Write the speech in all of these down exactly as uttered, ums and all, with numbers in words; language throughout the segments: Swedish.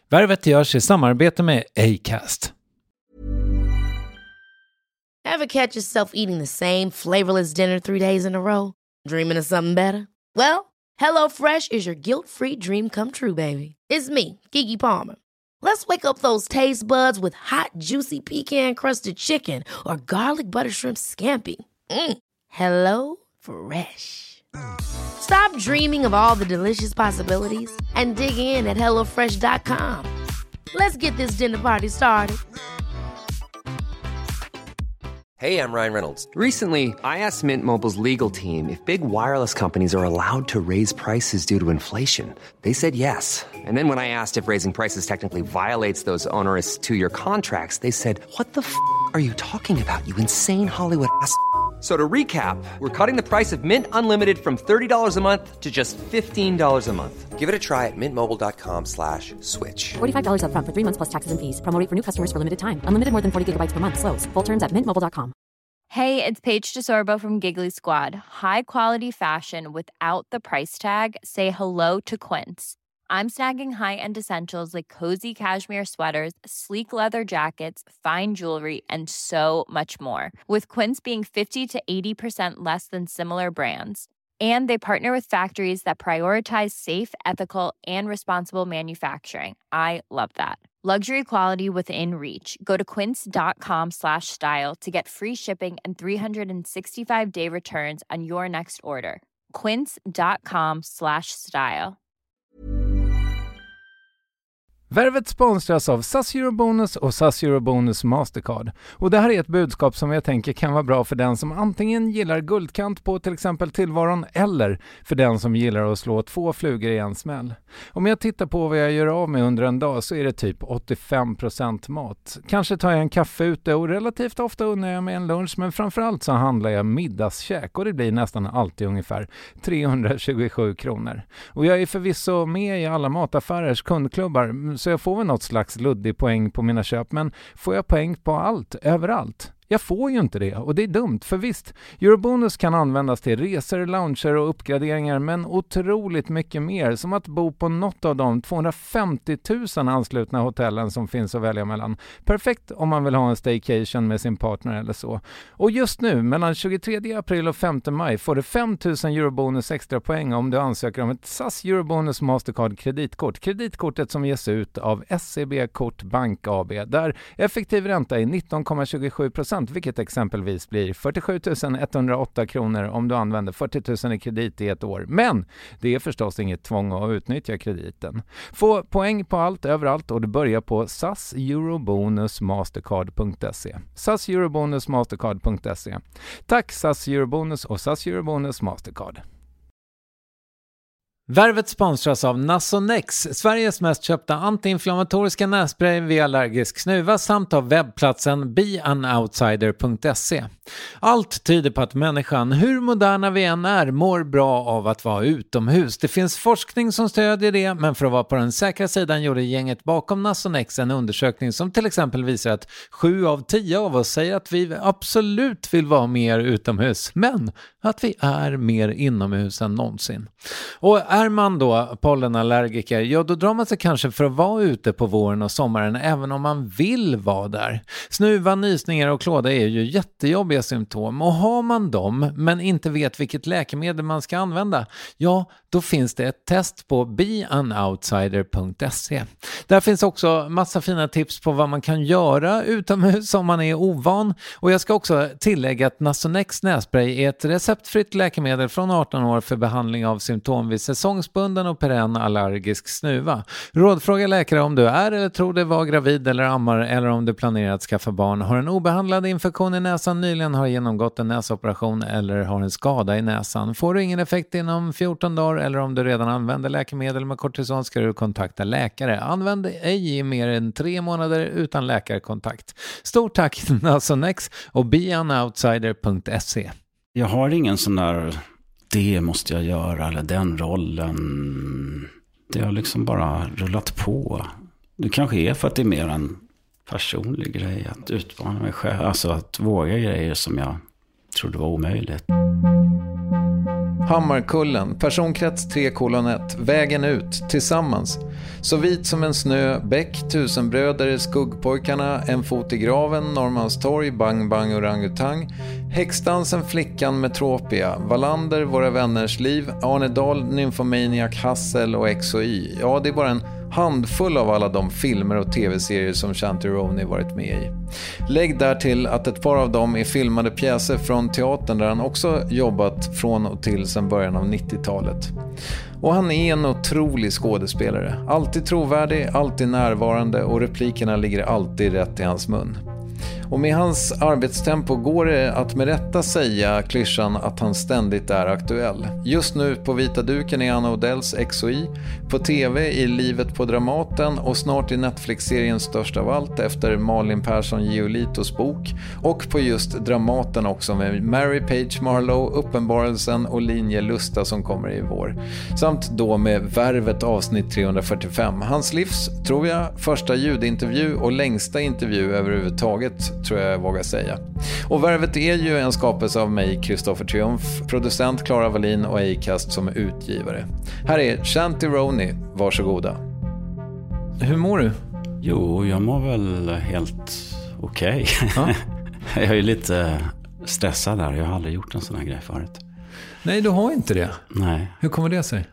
Värvet görs i samarbete med Acast. Ever catch yourself eating the same flavorless dinner three days in a row? Dreaming of something better? Well, HelloFresh is your guilt-free dream come true, baby. It's me, Keke Palmer. Let's wake up those taste buds with hot, juicy pecan-crusted chicken or garlic butter shrimp scampi. Mm. Hello Fresh. Stop dreaming of all the delicious possibilities and dig in at hello fresh dot com. Let's get this dinner party started. Hey, I'm Ryan Reynolds. Recently, I asked Mint Mobile's legal team if big wireless companies are allowed to raise prices due to inflation. They said yes. And then when I asked if raising prices technically violates those onerous two-year contracts, they said, what the f*** are you talking about, you insane Hollywood ass f- So to recap, we're cutting the price of Mint Unlimited from thirty dollars a month to just fifteen dollars a month. Give it a try at mintmobile.com slash switch. forty-five dollars up front for three months plus taxes and fees. Promo rate for new customers for limited time. Unlimited more than forty gigabytes per month. Slows full terms at mint mobile dot com. Hey, it's Paige DeSorbo from Giggly Squad. High quality fashion without the price tag. Say hello to Quince. I'm snagging high-end essentials like cozy cashmere sweaters, sleek leather jackets, fine jewelry, and so much more. With Quince being fifty to eighty percent less than similar brands. And they partner with factories that prioritize safe, ethical, and responsible manufacturing. I love that. Luxury quality within reach. Go to quince.com slash style to get free shipping and three sixty-five day returns on your next order. Quince.com slash style. Värvet sponsras av S A S Eurobonus och S A S Eurobonus Mastercard. Och det här är ett budskap som jag tänker kan vara bra för den som antingen gillar guldkant på till exempel tillvaron eller för den som gillar att slå två flugor i en smäll. Om jag tittar på vad jag gör av med under en dag så är det typ åttiofem procent mat. Kanske tar jag en kaffe ute och relativt ofta unnar jag mig en lunch, men framförallt så handlar jag middagskäk och det blir nästan alltid ungefär trehundratjugosju kronor. Och jag är förvisso med i alla mataffärers kundklubbar så jag får väl något slags luddig poäng på mina köp, men får jag poäng på allt, överallt? Jag får ju inte det och det är dumt, för visst, Eurobonus kan användas till resor, lounger och uppgraderingar, men otroligt mycket mer, som att bo på något av de tvåhundrafemtio tusen anslutna hotellen som finns att välja mellan. Perfekt om man vill ha en staycation med sin partner eller så. Och just nu, mellan tjugotredje april och femte maj, får du fem tusen Eurobonus extra poäng om du ansöker om ett S A S Eurobonus Mastercard kreditkort. Kreditkortet som ges ut av S C B Kort Bank A B, där effektiv ränta är nitton komma tjugosju procent, vilket exempelvis blir fyrtiosju tusen etthundraåtta kronor om du använder fyrtio tusen i kredit i ett år. Men det är förstås inget tvång att utnyttja krediten. Få poäng på allt överallt och du börjar på sas eurobonus mastercard punkt se. sas eurobonus mastercard punkt se. Tack S A S Eurobonus och S A S Eurobonus Mastercard. Värvet sponsras av Nasonex, Sveriges mest köpta antiinflammatoriska nässpray vid allergisk snuva, samt av webbplatsen be an outsider punkt se. Allt tyder på att människan, hur moderna vi än är, mår bra av att vara utomhus. Det finns forskning som stödjer det, men för att vara på den säkra sidan gjorde gänget bakom Nasonex en undersökning som till exempel visar att sju av tio av oss säger att vi absolut vill vara mer utomhus, men att vi är mer inomhus än någonsin. Och är man då pollenallergiker, ja då drar man sig kanske för att vara ute på våren och sommaren även om man vill vara där. Snuva, nysningar och klåda är ju jättejobbiga symptom, och har man dem men inte vet vilket läkemedel man ska använda, ja då finns det ett test på be an outsider punkt se. Där finns också massa fina tips på vad man kan göra utomhus om man är ovan, och jag ska också tillägga att Nasonex nässpray är ett receptfritt läkemedel från arton år för behandling av symptom vid säsongsbunden och perenn allergisk snuva. Rådfråga läkare om du är eller tror dig vara gravid eller ammar, eller om du planerar att skaffa barn, har en obehandlad infektion i näsan, nyligen har genomgått en näsoperation eller har en skada i näsan. Får du ingen effekt inom fjorton dagar eller om du redan använder läkemedel med kortison ska du kontakta läkare. Använd ej i mer än tre månader utan läkarkontakt. Stort tack Nasonex och be an outsider punkt se. Jag har ingen sån där det måste jag göra eller den rollen. Det har liksom bara rullat på. Det kanske är för att det är mer en personlig grej att utmana mig själv. Alltså att våga grejer som jag trodde var omöjligt. Hammarkullen, personkrets tre kolon ett, vägen ut, tillsammans. Så vit som en snö, Bäck, Tusenbröder, Skuggpojkarna, En fot i graven, Norrmalmstorg, Bang Bang Orangutang, Häxdansen, Flickan, Metropia, Wallander, Våra vänners liv, Arne Dahl, Nymphomaniac, Hassel och X och Y. Ja, det är bara en handfull av alla de filmer och tv-serier som Chantironi varit med i. Lägg där till att ett par av dem är filmade pjäser från teatern där han också jobbat från och till sedan början av nittiotalet. Och han är en otrolig skådespelare. Alltid trovärdig, alltid närvarande och replikerna ligger alltid rätt i hans mun. Och med hans arbetstempo går det att med rätta säga klyschan att han ständigt är aktuell. Just nu på vita duken är Anna Odells X och Y, på tv i Livet på Dramaten och snart i Netflix-serien Störst av allt efter Malin Persson Giolitos bok, och på just Dramaten också med Mary Page Marlowe, Uppenbarelsen och Linje Lusta som kommer i vår. Samt då med Värvet avsnitt trehundrafyrtiofem. Hans livs, tror jag, första ljudintervju och längsta intervju överhuvudtaget, tror jag jag vågar säga. Och Värvet är ju en skapelse av mig, Kristoffer Triumf, producent Clara Wallin och Acast som är utgivare. Här är Chantironi, varsågoda. Hur mår du? Jo, jag mår väl helt okej. Okay. Jag är ju lite stressad där, jag har aldrig gjort en sån här grej förut. Nej, du har inte det? Nej. Hur kommer det sig?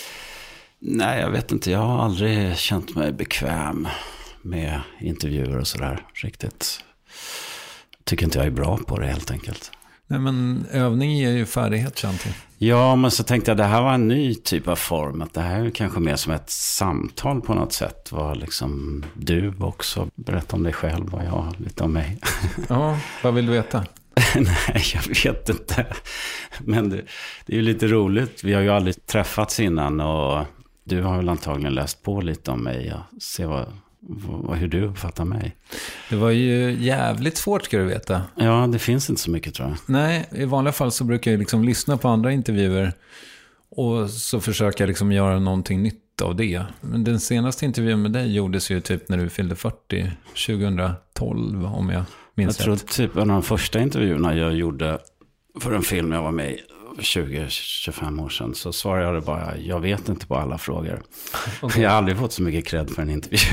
Nej, jag vet inte, jag har aldrig känt mig bekväm med intervjuer och sådär riktigt. Tycker inte jag är bra på det helt enkelt. Nej, men övning ger ju färdighet, Chanti. Ja, men så tänkte jag det här var en ny typ av form. Att det här är kanske mer som ett samtal på något sätt. Var liksom du också berätta om dig själv och jag lite om mig. Ja, vad vill du veta? Nej, jag vet inte. Men det, det är ju lite roligt. Vi har ju aldrig träffats innan och du har väl antagligen läst på lite om mig. Jag ser vad... hur du uppfattar mig. Det var ju jävligt svårt, ska du veta. Ja, det finns inte så mycket, tror jag. Nej, i vanliga fall så brukar jag liksom lyssna på andra intervjuer och så försöka liksom göra någonting nytt av det. Men den senaste intervjun med dig gjordes ju typ när du fyllde fyrtio, tjugotolv om jag minns rätt. Jag tror typ en av de första intervjuerna jag gjorde för en film jag var med i tjugo till tjugofem år sedan, så svarade jag bara, jag vet inte på alla frågor. Okay. Jag har aldrig fått så mycket cred för en intervju.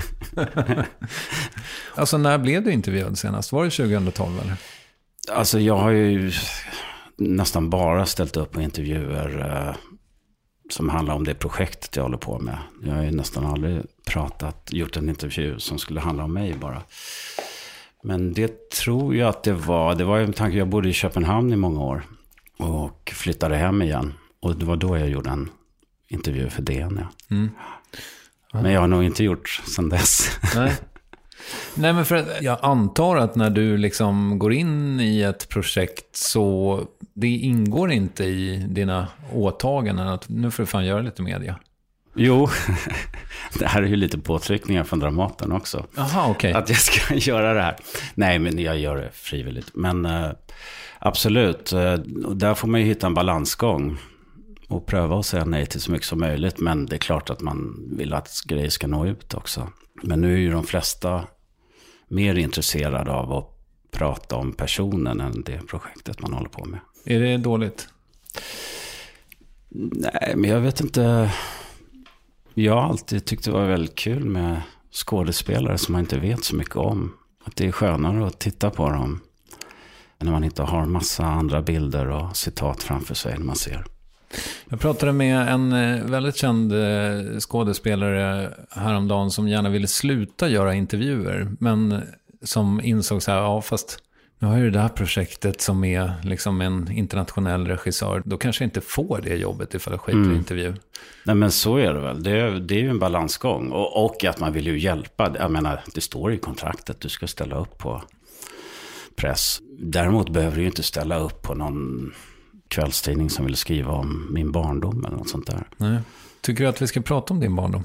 Alltså, när blev du intervjuad senast? Var det tjugotolv eller? Alltså, jag har ju nästan bara ställt upp på intervjuer eh, som handlar om det projektet jag håller på med. Jag har ju nästan aldrig pratat, gjort en intervju som skulle handla om mig bara. Men det tror jag att det var, det var ju en tanke, jag bodde i Köpenhamn i många år. Och flyttade hem igen. Och det var då jag gjorde en intervju för D N. Ja. Mm. Ja. Men jag har nog inte gjort sedan dess. Nej. Nej, men för att jag antar att när du liksom går in i ett projekt så det ingår inte i dina åtaganden att nu får du fan göra lite media. Jo, det här är ju lite påtryckningar från Dramaten också. Aha, okej. Okay. Att jag ska göra det här. Nej, men jag gör det frivilligt. Men... Uh, absolut, och där får man ju hitta en balansgång och pröva att säga nej till så mycket som möjligt, men det är klart att man vill att grejer ska nå ut också. Men nu är ju de flesta mer intresserade av att prata om personen än det projektet man håller på med. Är det dåligt? Nej, men jag vet inte. Jag har alltid tyckt det var väldigt kul med skådespelare som man inte vet så mycket om. Att det är skönare att titta på dem när man inte har massa andra bilder och citat framför sig när man ser. Jag pratade med en väldigt känd skådespelare häromdagen som gärna ville sluta göra intervjuer, men som insåg så här, ja fast nu har ju det här projektet som är liksom en internationell regissör, då kanske jag inte får det jobbet ifall jag skiter i mm. intervju. Nej, men så är det väl. Det är, det är ju en balansgång. Och, och att man vill ju hjälpa. Jag menar, det står i kontraktet du ska ställa upp på press. Däremot behöver du ju inte ställa upp på någon kvällstidning som vill skriva om min barndom eller något sånt där. Nej. Tycker du att vi ska prata om din barndom?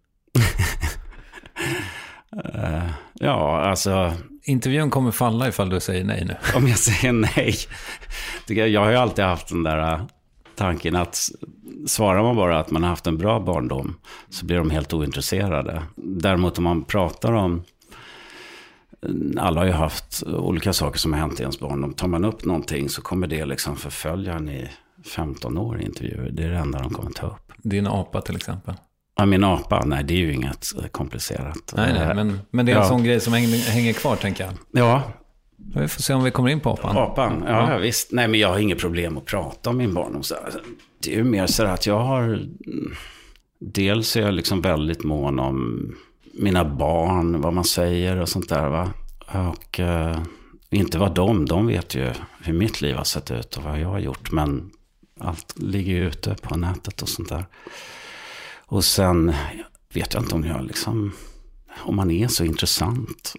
uh, ja, alltså... Intervjun kommer falla ifall du säger nej nu. Om jag säger nej. Jag har ju alltid haft den där tanken att svarar man bara att man har haft en bra barndom så blir de helt ointresserade. Däremot om man pratar om, alla har ju haft olika saker som har hänt i ens barndom. Tar man upp någonting så kommer det liksom förfölja en i femton år i intervjuer. Det är det enda de kommer ta upp. Din apa till exempel. Ja, min apa, nej det är ju inget komplicerat. Nej, nej men, men det är en ja. sån grej som hänger, hänger kvar, tänker jag. Ja. Vi får se om vi kommer in på apan. Apan, ja, ja visst. Nej, men jag har inget problem att prata om min barndom. Det är ju mer så att jag har... Dels är jag liksom väldigt mån om mina barn, vad man säger och sånt där, va. Och uh, inte vad de, de vet ju hur mitt liv har sett ut och vad jag har gjort. Men allt ligger ju ute på nätet och sånt där. Och sen vet jag inte om jag liksom... Om man är så intressant.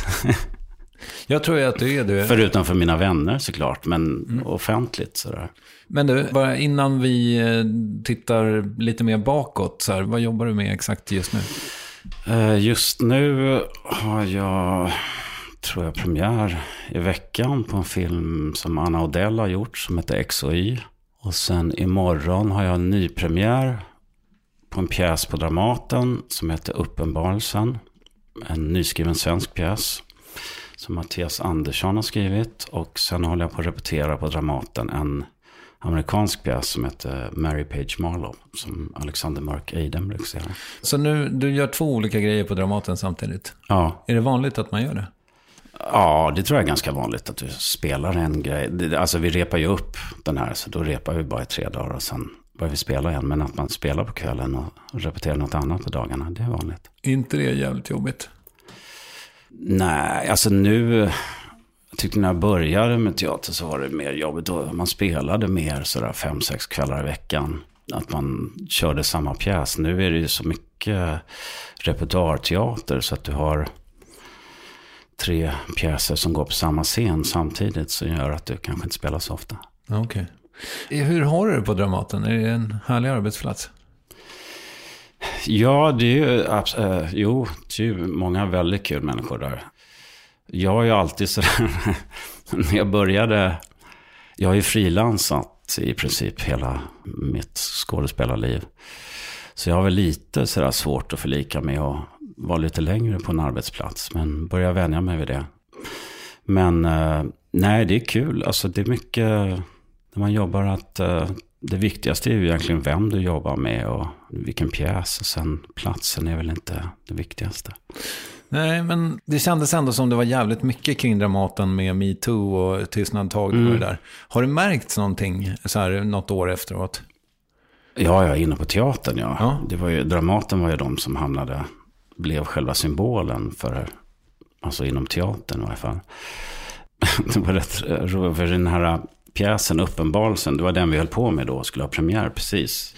Jag tror ju att du är du. Förutom för mina vänner såklart, men mm. offentligt sådär. Men du, bara innan vi tittar lite mer bakåt, så här, vad jobbar du med exakt just nu? Just nu har jag, tror jag, premiär i veckan på en film som Anna Odell har gjort som heter X och Y. Och sen imorgon har jag en ny premiär på en pjäs på Dramaten som heter Uppenbarelsen. En nyskriven svensk pjäs som Mattias Andersson har skrivit. Och sen håller jag på att repetera på Dramaten en amerikansk pjäs som heter Mary Page Marlowe, som Alexander Mörk Eiden regisserar. Så nu, du gör två olika grejer på Dramaten samtidigt? Ja. Är det vanligt att man gör det? Ja, det tror jag är ganska vanligt att du spelar en grej. Alltså vi repar ju upp den här, så då repar vi bara i tre dagar och sen börjar vi spela igen. Men att man spelar på kvällen och repeterar något annat på dagarna, det är vanligt. Är inte det jävligt jobbigt? Nej, alltså nu... Jag tyckte när jag började med teater så var det mer jobbigt. Då man spelade mer sådär fem, sex kvällar i veckan. Att man körde samma pjäs. Nu är det ju så mycket repertoarteater så att du har tre pjäser som går på samma scen samtidigt, så gör att du kanske inte spelar så ofta. Okej. Okay. Hur har du det på Dramaten? Är det en härlig arbetsplats? Ja, det är ju, äh, jo, det är ju många väldigt kul människor där. Jag har ju alltid sådär, när jag började, jag har ju frilansat i princip hela mitt skådespelarliv. Så jag har väl lite sådär svårt att förlika med att vara lite längre på en arbetsplats, men börjar vänja mig vid det. Men eh, nej, det är kul. Alltså det är mycket, när man jobbar, att eh, det viktigaste är ju egentligen vem du jobbar med och vilken pjäs, och sen platsen är väl inte det viktigaste. Nej, men det kändes ändå som det var jävligt mycket kring Dramaten med MeToo och tystnadtag mm. och det där. Har det märkts någonting så här något år efteråt? Ja, jag är inne på teatern, ja. ja. Det var ju, Dramaten var ju de som hamnade, blev själva symbolen för, alltså inom teatern i alla fall. Det var rätt, för den här pjäsen Uppenbarelsen, det var den vi höll på med då, skulle ha premiär precis.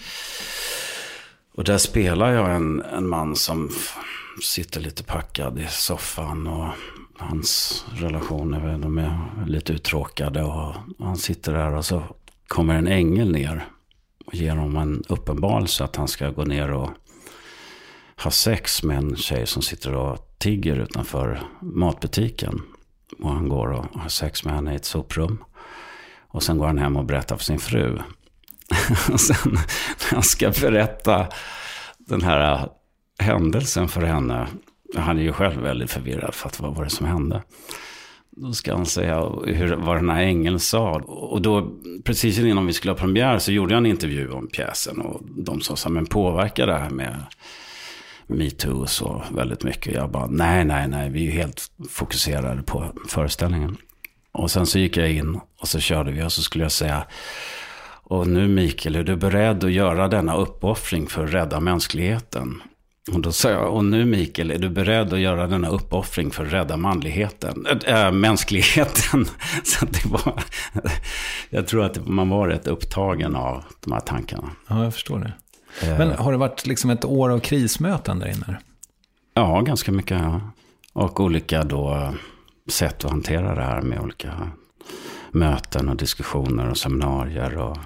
Och där spelar jag en, en man som sitter lite packad i soffan, och hans relationer, de är lite uttråkade, och han sitter där och så kommer en ängel ner och ger honom en uppenbarelse att han ska gå ner och ha sex med en tjej som sitter och tigger utanför matbutiken. Och han går och har sex med henne i ett soprum. Och sen går han hem och berättar för sin fru. Och sen när han ska berätta den här händelsen för henne, han är ju själv väldigt förvirrad för att vad var det som hände. Då ska han säga hur, vad den här ängeln sa. Och då, precis innan vi skulle ha premiär, så gjorde jag en intervju om pjäsen. Och de sa så här, men påverkar det här med MeToo och så väldigt mycket? Jag bara, nej, nej, nej, vi är ju helt fokuserade på föreställningen. Och sen så gick jag in och så körde vi, och så skulle jag säga, och nu Mikael, är du beredd att göra denna uppoffring för att rädda mänskligheten? Och då sa jag, och nu Mikael, är du beredd att göra denna uppoffring för att rädda manligheten, äh, mänskligheten? Så det var, jag tror att man var rätt upptagen av de här tankarna. Ja, jag förstår det. Eh. Men har det varit liksom ett år av krismöten där inne? Ja, ganska mycket. Ja. Och olika då sätt att hantera det här med olika möten och diskussioner och seminarier och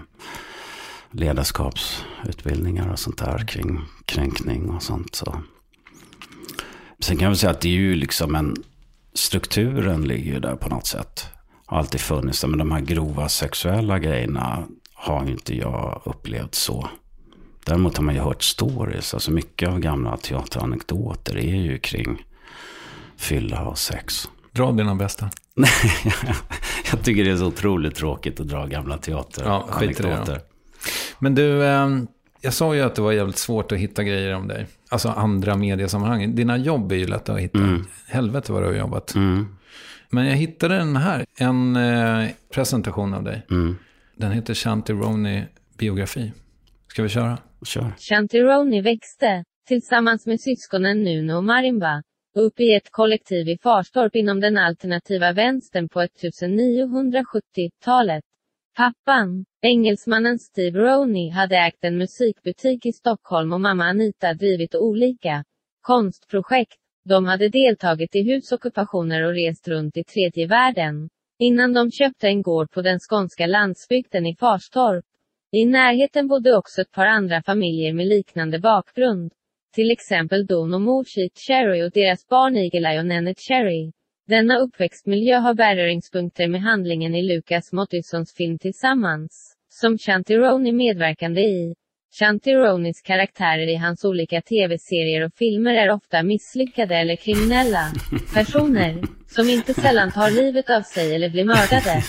ledarskapsutbildningar och sånt där kring kränkning och sånt. Så. Sen kan jag väl säga att det är ju liksom en, strukturen ligger ju där på något sätt. Har alltid funnits där, men de här grova sexuella grejerna har ju inte jag upplevt så. Däremot har man ju hört stories, alltså mycket av gamla teateranekdoter är ju kring fylla och sex. Dra dina bästa. Nej, Jag tycker det är så otroligt tråkigt att dra gamla teater. Ja, skit i det då. Men du, eh, jag sa ju att det var jävligt svårt att hitta grejer om dig. Alltså andra mediesammanhang. Dina jobb är ju lätta att hitta. Mm. Helvete vad du har jobbat. Mm. Men jag hittade den här. En eh, presentation av dig. Mm. Den heter Shanti Roney biografi. Ska vi köra? Kör. Shanti Roney växte, tillsammans med syskonen Nuno och Marimba, upp i ett kollektiv i Farstorp inom den alternativa vänstern på nittonhundrasjuttiotalet. Pappan, engelsmannen Steve Roney, hade ägt en musikbutik i Stockholm och mamma Anita drivit olika konstprojekt. De hade deltagit i husockupationer och rest runt i tredje världen, innan de köpte en gård på den skånska landsbygden i Farstorp. I närheten bodde också ett par andra familjer med liknande bakgrund. Till exempel Don och Moshit Cherry och deras barn Eagle-Eye och Nennet Cherry. Denna uppväxtmiljö har beröringspunkter med handlingen i Lucas Mottissons film Tillsammans, som Shanti Roney medverkande i. Shanti Roneys karaktärer i hans olika tv-serier och filmer är ofta misslyckade eller kriminella personer, som inte sällan tar livet av sig eller blir mördade.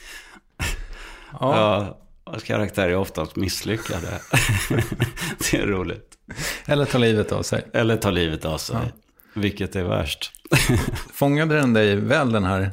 Ja, ja, hans karaktärer är oftast misslyckade. Det är roligt. Eller tar livet av sig. Eller tar livet av sig. Ja. Vilket är värst. Fångade den dig väl, den här?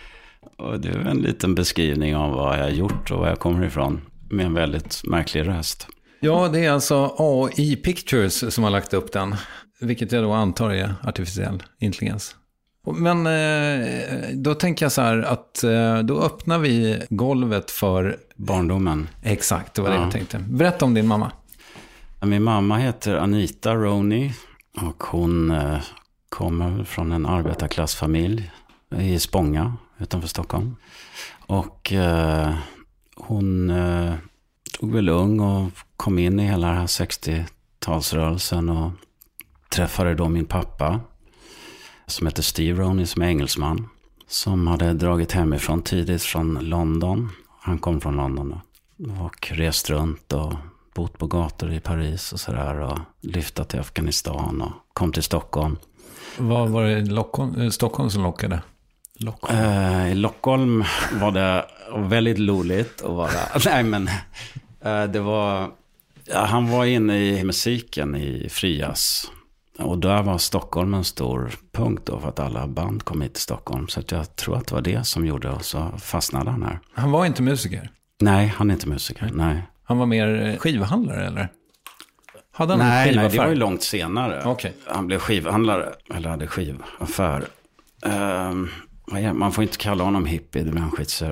Och det är en liten beskrivning av vad jag har gjort och var jag kommer ifrån. Med en väldigt märklig röst. Ja, det är alltså A I Pictures som har lagt upp den. Vilket jag då antar är artificiell intelligens. Men eh, då tänker jag så här att eh, då öppnar vi golvet för barndomen. Exakt, det var det ja. jag tänkte. Berätta om din mamma. Min mamma heter Anita Roney och hon eh, kommer från en arbetarklassfamilj i Spånga utanför Stockholm. Och eh, hon eh, tog väl ung och kom in i hela den här sextiotalsrörelsen och träffade då min pappa som heter Steve Roney, som är engelsman, som hade dragit hemifrån tidigt från London. Han kom från London och rest runt och bott på gator i Paris och sådär och lyftat till Afghanistan och kom till Stockholm. Vad var det Lockholm, Stockholm som lockade? Lockholm. Eh, I Lockholm var det väldigt roligt att vara. Nej men eh, det var ja, han var inne i musiken i Frias. Och där var Stockholm en stor punkt då för att alla band kom hit till Stockholm. Så att jag tror att det var det som gjorde och så fastnade han här. Han var inte musiker? Nej, han är inte musiker, nej. nej. Han var mer skivhandlare eller? Hade han nej, en nej, det var ju långt senare. Okay. Han blev skivhandlare, eller hade skivaffär. Uh, man får inte kalla honom hippie, det blir han skitsur.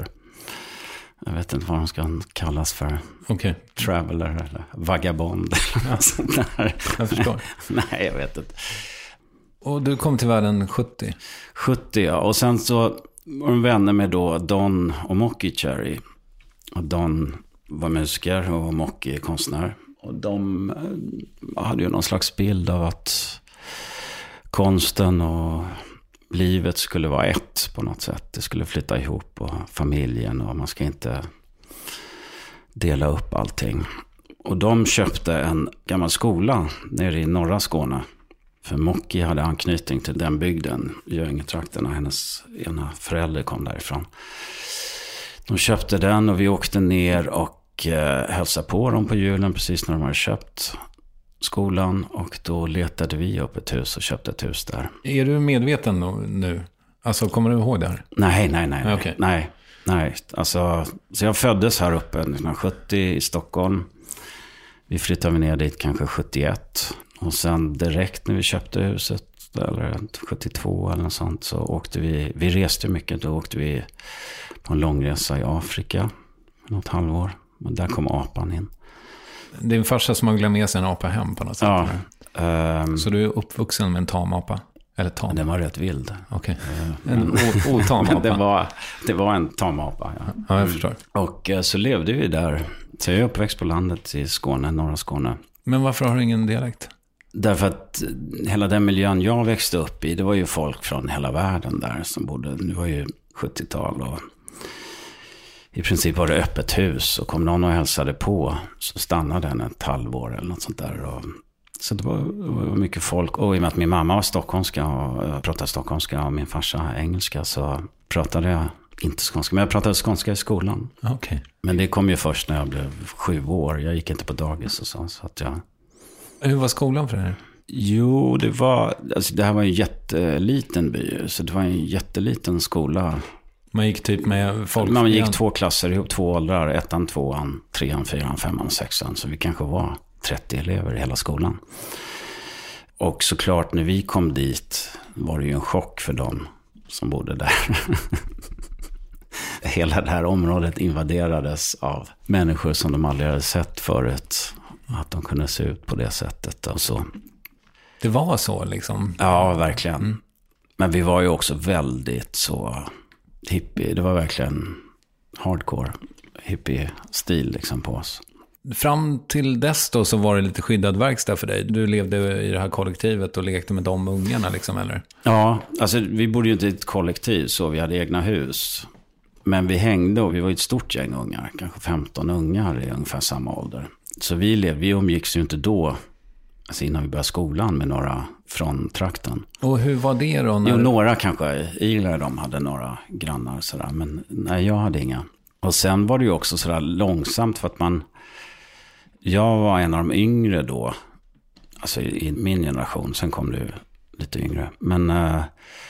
Jag vet inte vad de ska kallas för. Okay. Traveler eller vagabond. Ja. Sånt där. Jag förstår. Nej, jag vet inte. Och du kom till världen sjuttio? sjuttio, ja. Och sen så var de vänner med då Don och Mocky Cherry. Och Don var musiker och Mocky konstnär. Och de hade ju någon slags bild av att konsten och livet skulle vara ett på något sätt. Det skulle flytta ihop och familjen och man ska inte dela upp allting. Och de köpte en gammal skola nere i norra Skåne. För Mocky hade anknytning till den bygden, Göingetrakterna. Hennes ena förälder kom därifrån. De köpte den och vi åkte ner och eh, hälsade på dem på julen precis när de hade köpt skolan. Och då letade vi upp ett hus och köpte ett hus där. Är du medveten nu? Alltså, kommer du ihåg det här? Nej, nej, nej. Okay. Nej, nej. Alltså, så jag föddes här uppe nittonhundrasjuttio i Stockholm. Vi flyttade ner dit kanske sjuttioett. Och sen direkt när vi köpte huset, eller sjuttiotvå eller något sånt, så åkte vi, vi reste mycket. Då åkte vi på en långresa i Afrika något halvår. Och där kom apan in. Det är en farsa som har glömt med sig en apa hem på något sätt. Ja. Um, så du är uppvuxen med en tamapa? Eller tam? Den var rätt vild. Okej. Okay. Uh, en otamapa? det, var, det var en tamapa, ja. Ja, jag förstår. Och uh, så levde vi där. Så jag är uppväxt på landet i Skåne, norra Skåne. Men varför har du ingen dialekt? Därför att hela den miljön jag växte upp i, det var ju folk från hela världen där som bodde. Det var ju sjuttiotal och i princip var det öppet hus. Och kom någon och hälsade på så stannade den ett halvår eller något sånt där. Och, så det var, det var mycket folk. Och i och med att min mamma var stockholmska och jag pratade stockholmska och min farsa engelska så pratade jag inte skånska, men jag pratade skånska i skolan. Okay. Men det kom ju först när jag blev sju år. Jag gick inte på dagis och så. så att jag... Hur var skolan för er? Jo, det var... Alltså det här var en jätteliten by. Så det var en jätteliten skola. Man gick typ med folk... Man gick två klasser ihop, två åldrar. Ettan, tvåan, trean, fyran, femman, sexan. Så vi kanske var trettio elever i hela skolan. Och såklart när vi kom dit var det ju en chock för dem som bodde där. Hela det här området invaderades av människor som de aldrig hade sett förut. Att de kunde se ut på det sättet och så. Det var så liksom? Ja, verkligen. Mm. Men vi var ju också väldigt så hippie. Det var verkligen hardcore hippie-stil liksom på oss. Fram till dess då så var det lite skyddad verkstad för dig. Du levde i det här kollektivet och lekte med de ungarna liksom, eller? Ja, alltså vi bodde ju inte i ett kollektiv så vi hade egna hus. Men vi hängde och vi var ett stort gäng ungar. Kanske femton ungar i ungefär samma ålder. Så vi, levde, vi umgicks ju inte då, alltså innan vi började skolan, med några från trakten. Och hur var det då? När... Jo, några kanske. Iglar de hade några grannar sådär. Men nej, jag hade inga. Och sen var det ju också sådär långsamt för att man... Jag var en av de yngre då. Alltså i min generation. Sen kom det ju lite yngre. Men... Uh,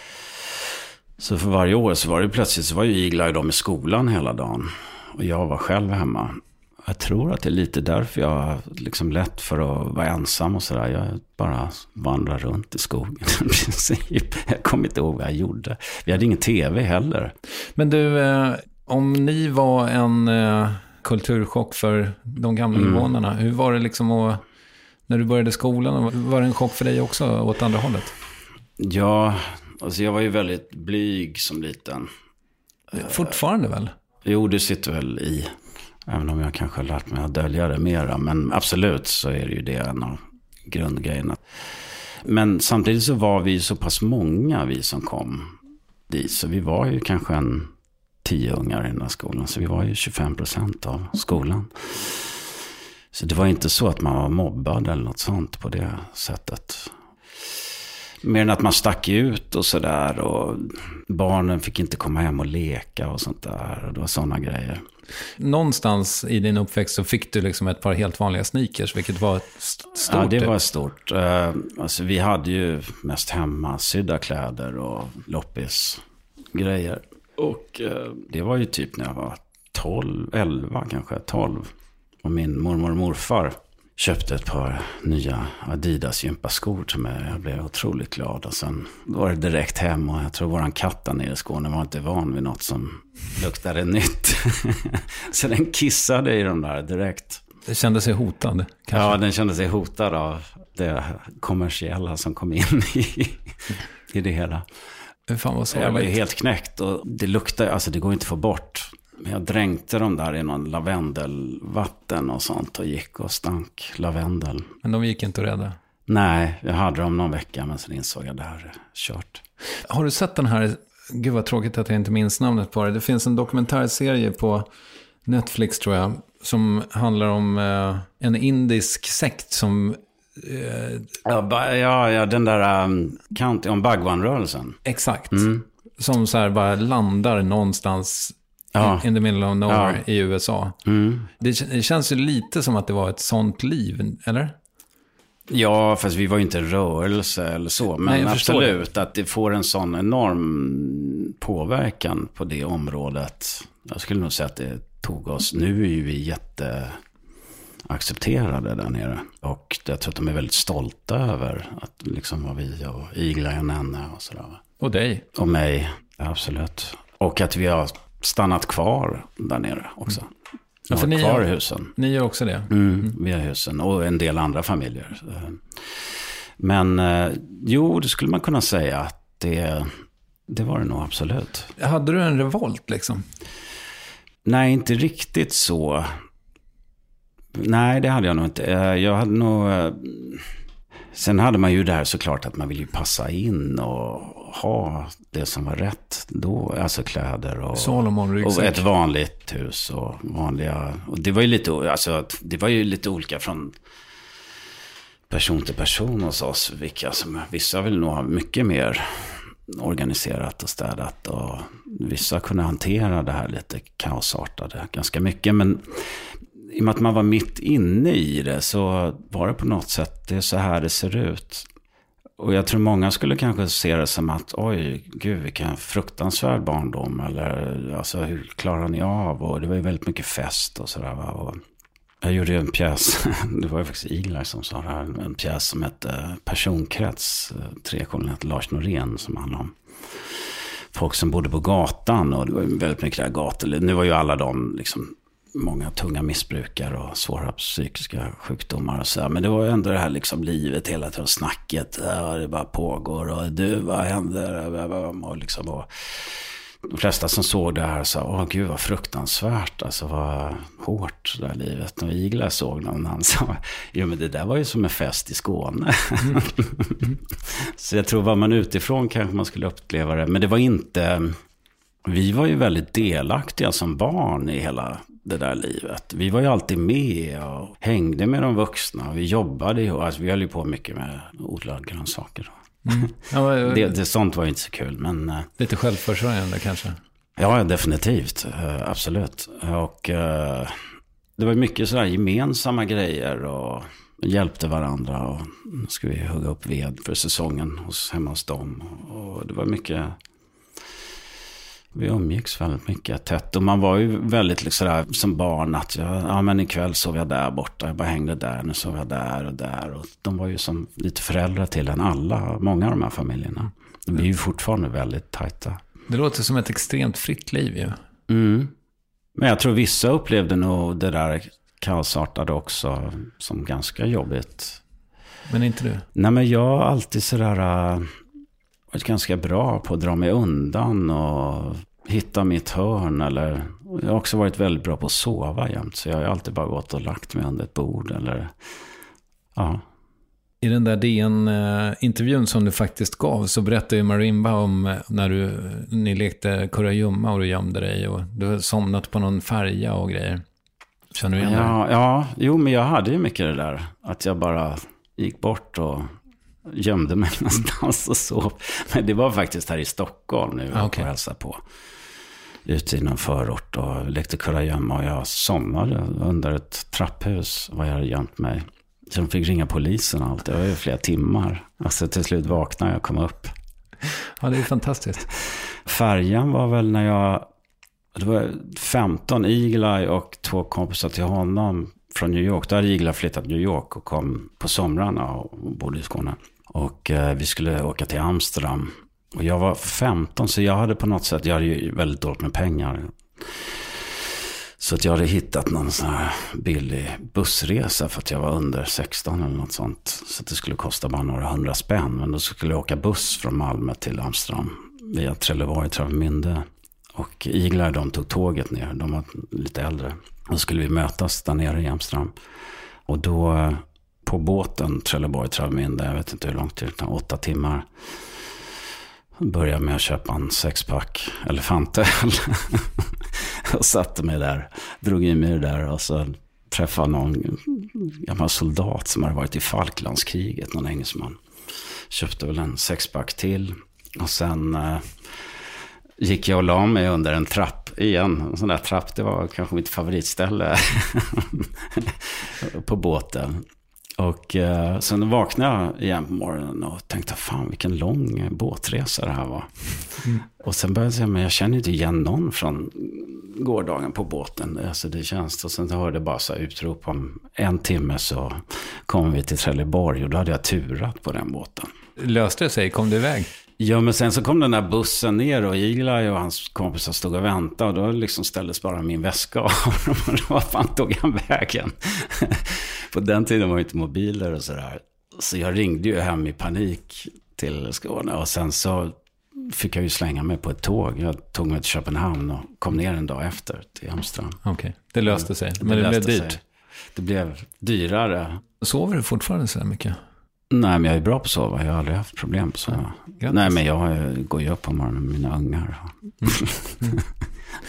så för varje år så var det plötsligt så var ju Iglar de i skolan hela dagen. Och jag var själv hemma. Jag tror att det är lite därför jag har liksom lätt för att vara ensam och sådär. Jag bara vandrar runt i skogen i princip. Jag kommer inte ihåg vad jag gjorde. Vi hade ingen tv heller. Men du, eh, om ni var en eh, kulturchock för de gamla mm. invånarna, hur var det liksom att, när du började skolan, var det en chock för dig också åt andra hållet? Ja, alltså jag var ju väldigt blyg som liten. Fortfarande väl? Jo, det sitter väl i... Även om jag kanske har lärt mig att dölja det mera. Men absolut så är det ju det en av grundgrejerna. Men samtidigt så var vi så pass många vi som kom dit. Så vi var ju kanske en tio ungar i den här skolan. Så vi var ju tjugofem procent av skolan. Så det var inte så att man var mobbad eller något sånt på det sättet. Mer än att man stack ut och sådär. Och barnen fick inte komma hem och leka och sånt där. Och det var sådana grejer. Någonstans i din uppväxt så fick du liksom ett par helt vanliga sneakers, vilket var stort. Ja, det var stort. Uh, alltså, vi hade ju mest hemma sydda kläder och loppis-grejer. Och uh, det var ju typ när jag var tolv, elva kanske, tolv. Och min mormor och morfar köpte ett par nya Adidas gympaskor till mig. Jag blev otroligt glad. Och sen var det direkt hem och jag tror våran katt där nere i Skåne var inte van vid något som luktade nytt. Så den kissade i de där direkt. Det kände sig hotad kanske? Ja, den kände sig hotad av det kommersiella som kom in i, i det hela. Hur fan var så? Jag blev helt knäckt och det luktade, alltså det går inte att få bort. Men jag dränkte dem där i någon lavendelvatten och sånt och gick och stank lavendel. Men de gick inte att rädda? Nej, jag hade dem någon vecka men sen insåg jag det här är kört. Har du sett den här, gud vad tråkigt att jag inte minns namnet på det. Det finns en dokumentärserie på Netflix tror jag som handlar om eh, en indisk sekt som... Eh, ja, ja, ja, den där um, county, om Bhagwan-rörelsen. Exakt. Mm. Som så här bara landar någonstans... Ja. In the middle of nowhere ja. I U S A. Mm. Det, det känns ju lite som att det var ett sånt liv, eller? Ja, fast vi var ju inte rörelse eller så. Men nej, absolut det. Att det får en sån enorm påverkan på det området. Jag skulle nog säga att det tog oss. Nu är ju vi jätteaccepterade där nere. Och jag tror att de är väldigt stolta över att liksom var vi och Igla och henne och sådär. Och dig. Och mig, absolut. Och att vi har stannat kvar där nere också. Ja, för ni kvar i husen. Ni gör också det? Mm, mm. Vi har husen och en del andra familjer. Men jo, det skulle man kunna säga att det, det var det nog absolut. Hade du en revolt liksom? Nej, inte riktigt så. Nej, det hade jag nog inte. Jag hade nog... Sen hade man ju där såklart att man vill ju passa in och ha det som var rätt då, alltså kläder och, och ett vanligt hus och vanliga, och det var ju lite, alltså det var ju lite olika från person till person hos oss, vilka som, vissa vill nog ha mycket mer organiserat och städat. Och vissa kunde hantera det här lite kaosartade ganska mycket. Men i och med att man var mitt inne i det så var det på något sätt, det är så här det ser ut. Och jag tror många skulle kanske se det som att oj, gud vilken fruktansvärd barndom. Eller alltså hur klarar ni av? Och det var ju väldigt mycket fest och sådär. Och jag gjorde ju en pjäs, det var ju faktiskt Iglar som sa det här. En pjäs som hette Personkrets, tre koloniter Lars Norén, som handlar om folk som bodde på gatan. Och det var ju väldigt mycket där gator. Nu var ju alla de liksom många tunga missbrukare och svåra psykiska sjukdomar och så här. Men det var ju ändå det här liksom livet hela tiden, snacket, och det bara pågår och du, vad händer? Och liksom, och de flesta som såg det här sa, åh gud vad fruktansvärt, alltså vad hårt det där livet. Och Igla såg någon, han sa, jo men det där var ju som en fest i Skåne. Mm. Så jag tror var man utifrån kanske man skulle uppleva det. Men det var inte, vi var ju väldigt delaktiga som barn i hela det där livet. Vi var ju alltid med och hängde med de vuxna. Vi jobbade och alltså, vi höll ju på mycket med odlade grönsaker. Mm. Ja, det, det, sånt var ju inte så kul. Men, lite självförsörjande kanske? Ja, definitivt. Absolut. Och det var mycket sådär gemensamma grejer och hjälpte varandra. Och nu ska vi hugga upp ved för säsongen hos, hemma hos dem. Och det var mycket... Vi umgicks väldigt mycket tätt. Och man var ju väldigt liksom där, som barn att jag, ja men ikväll sov jag där borta. Jag bara hängde där, nu sov jag där och där. Och de var ju som lite föräldrar till en alla, många av de här familjerna. Vi är ju fortfarande väldigt tajta. Det låter som ett extremt fritt liv ju. Mm. Men jag tror vissa upplevde nog det där kaosartade också som ganska jobbigt. Men inte du? Nej men jag har alltid sådär... Uh, varit ganska bra på att dra mig undan och hitta mitt hörn. Eller, jag har också varit väldigt bra på att sova jämt. Så jag har alltid bara gått och lagt mig under ett bord. Eller, ja. I den där D N-intervjun som du faktiskt gav så berättade ju Marimba om när du, ni lekte kurragömma och du gömde dig. Och du har somnat på någon färja och grejer. Känner du igen ja, det? Ja, jo men jag hade ju mycket det där. Att jag bara gick bort och... gömde mig någonstans och sov. Men det var faktiskt här i Stockholm nu. Jag okay. var hälsa på. Ute i någon förort och lekte kurragömma och jag somnade under ett trapphus var jag hade gömt mig. Så de fick ringa polisen och allt. Det var ju flera timmar. Alltså till slut vaknade jag och kom upp. Ja, det är fantastiskt. Färjan var väl när jag... Det var femton, Igla och två kompisar till honom från New York. Då hade Igla flyttat till New York och kom på somrarna och bodde i Skåne. Och eh, vi skulle åka till Amsterdam. Och jag var femton så jag hade på något sätt, jag hade ju väldigt dåligt med pengar. Så att jag hade hittat någon sån här billig bussresa för att jag var under sexton eller något sånt. Så att det skulle kosta bara några hundra spänn. Men då skulle jag åka buss från Malmö till Amsterdam via Trelleborg, Travemünde. Och Iglar, de tog tåget ner. De var lite äldre. Då skulle vi mötas där nere i Amsterdam. Och då på båten Trelleborg, Travemünde, jag vet inte hur långt det är, åtta timmar. Började med att köpa en sexpack elefantöl. Och satte mig där, drog in mig där och så träffade någon gammal soldat som hade varit i Falklandskriget, någon engelsman. Köpte väl en sexpack till och sen eh, gick jag och la mig under en trapp igen. En sån där trapp, det var kanske mitt favoritställe på båten. Och eh, sen vaknade jag igen på morgonen och tänkte, fan vilken lång båtresa det här var. Mm. Och sen började jag säga, men jag känner inte igen någon från gårdagen på båten. Alltså det känns, och sen hörde jag bara så utrop om en timme så kom vi till Trelleborg och då hade jag turat på den båten. Löste det sig? Kom du iväg? Ja, men sen så kom den där bussen ner och Igla och hans kompisar stod och väntade och då liksom ställdes bara min väska av och vad fan tog han vägen? På den tiden var det inte mobiler och sådär. Så jag ringde ju hem i panik till Skåne och sen så fick jag ju slänga mig på ett tåg. Jag tog mig till Köpenhamn och kom ner en dag efter till Amsterdam. Okej, okay. Det löste sig. Men det, det löste blev dyrt. Sig. Det blev dyrare. Sover du fortfarande så där mycket? Nej, men jag är bra på att sova. Jag har aldrig haft problem på att sova. Ja, nej, men jag går ju upp på morgonen med mina ungar. Mm. Mm.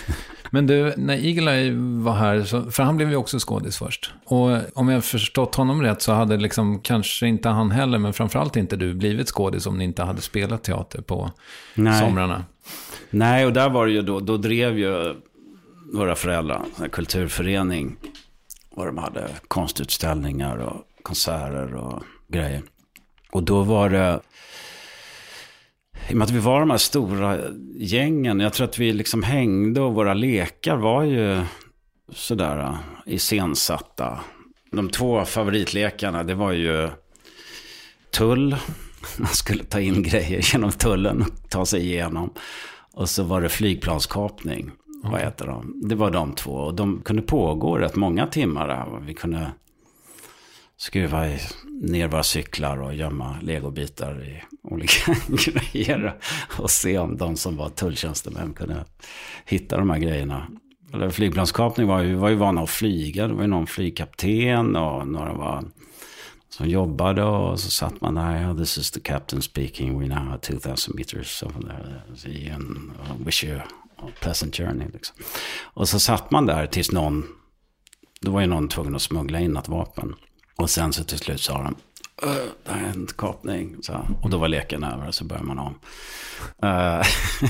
Men du, när Eagle Eye var här, så, för han blev ju också skådis först. Och om jag förstått honom rätt så hade liksom, kanske inte han heller, men framförallt inte du blivit skådis om ni inte hade spelat teater på Nej. somrarna. Nej, och där var det ju då, då drev ju våra föräldrar en kulturförening. Och de hade konstutställningar och konserter och grejer. Och då var det, i och med att vi var de här stora gängen, jag tror att vi liksom hängde och våra lekar var ju sådär iscensatta. De två favoritlekarna, det var ju tull. Man skulle ta in grejer genom tullen och ta sig igenom. Och så var det flygplanskapning. Mm. Vad heter de? Det var de två. Och de kunde pågå rätt många timmar där. Vi kunde skruva ner våra cyklar och gömma legobitar i olika grejer. Och se om de som var tulltjänstemän kunde hitta de här grejerna. Eller flygplanskapning var ju, var ju vana att flyga. Det var ju någon flygkapten och några var som jobbade, och så satt man där. This is the captain speaking. We now have two thousand meters over there. And wish you a pleasant journey. Liksom. Och så satt man där tills någon, då var ju någon tvungen att smuggla in ett vapen. Och sen så till slut sa de, det här är en kapning. Så, och då var leken över, så började man om. Uh,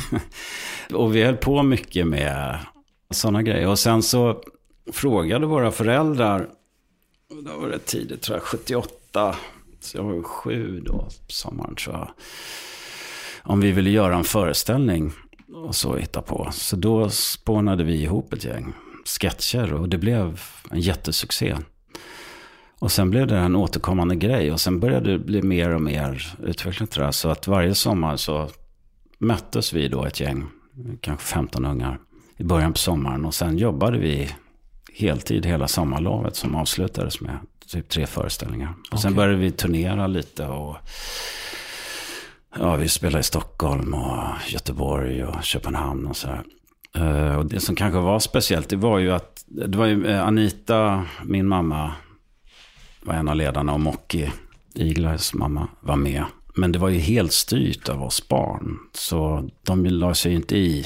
och vi höll på mycket med sådana grejer. Och sen så frågade våra föräldrar, då var det tidigt, tror jag, sjuttioåtta, så jag var sju då, på sommaren tror jag, om vi ville göra en föreställning och så hitta på. Så då spånade vi ihop ett gäng sketcher och det blev en jättesuccé. Och sen blev det en återkommande grej, och sen började det bli mer och mer utvecklat det där. Så att varje sommar så möttes vi då ett gäng, kanske femton ungar, i början på sommaren. Och sen jobbade vi heltid hela sommarlovet som avslutades med typ tre föreställningar. Och okay. Sen började vi turnera lite och ja, vi spelade i Stockholm och Göteborg och Köpenhamn och så här. Uh, och det som kanske var speciellt, det var ju att det var ju Anita, min mamma, var en av ledarna, och Mocki, Iglas mamma, var med. Men det var ju helt styrt av oss barn. Så de la sig inte i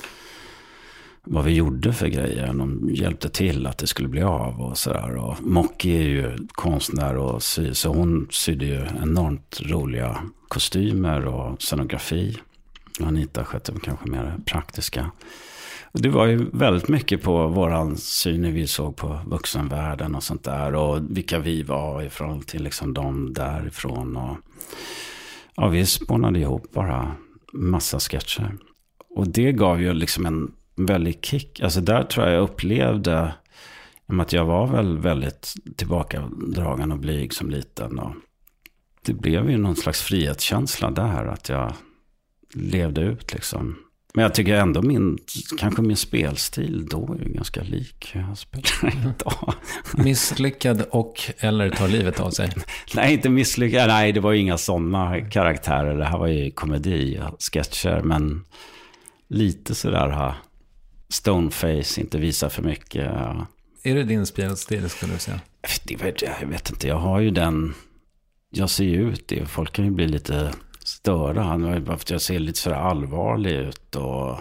vad vi gjorde för grejer. De hjälpte till att det skulle bli av och sådär. Och Mocki är ju konstnär och sy, så hon sydde ju enormt roliga kostymer och scenografi. Och Anita skötte kanske mer praktiska. Och det var ju väldigt mycket på våran syn när vi såg på vuxenvärlden och sånt där. Och vilka vi var ifrån till liksom de därifrån. Och ja, vi spånade ihop bara massa sketcher. Och det gav ju liksom en väldigt kick. Alltså där tror jag jag upplevde att jag var väl väldigt tillbakadragen och blyg som liten. Och det blev ju någon slags frihetskänsla där, att jag levde ut liksom. Men jag tycker ändå min, kanske min spelstil då är ganska lik jag spelar idag. Misslyckad och eller tar livet av sig? Nej, inte misslyckad. Nej, det var ju inga sådana karaktärer. Det här var ju komedi, sketcher, men lite sådär ha stoneface, inte visa för mycket. Är det din spelstil, skulle du säga? Det vet jag, jag vet inte. Jag har ju den, jag ser ju ut det. Folk kan ju bli lite störda. Jag ser lite så allvarlig ut, och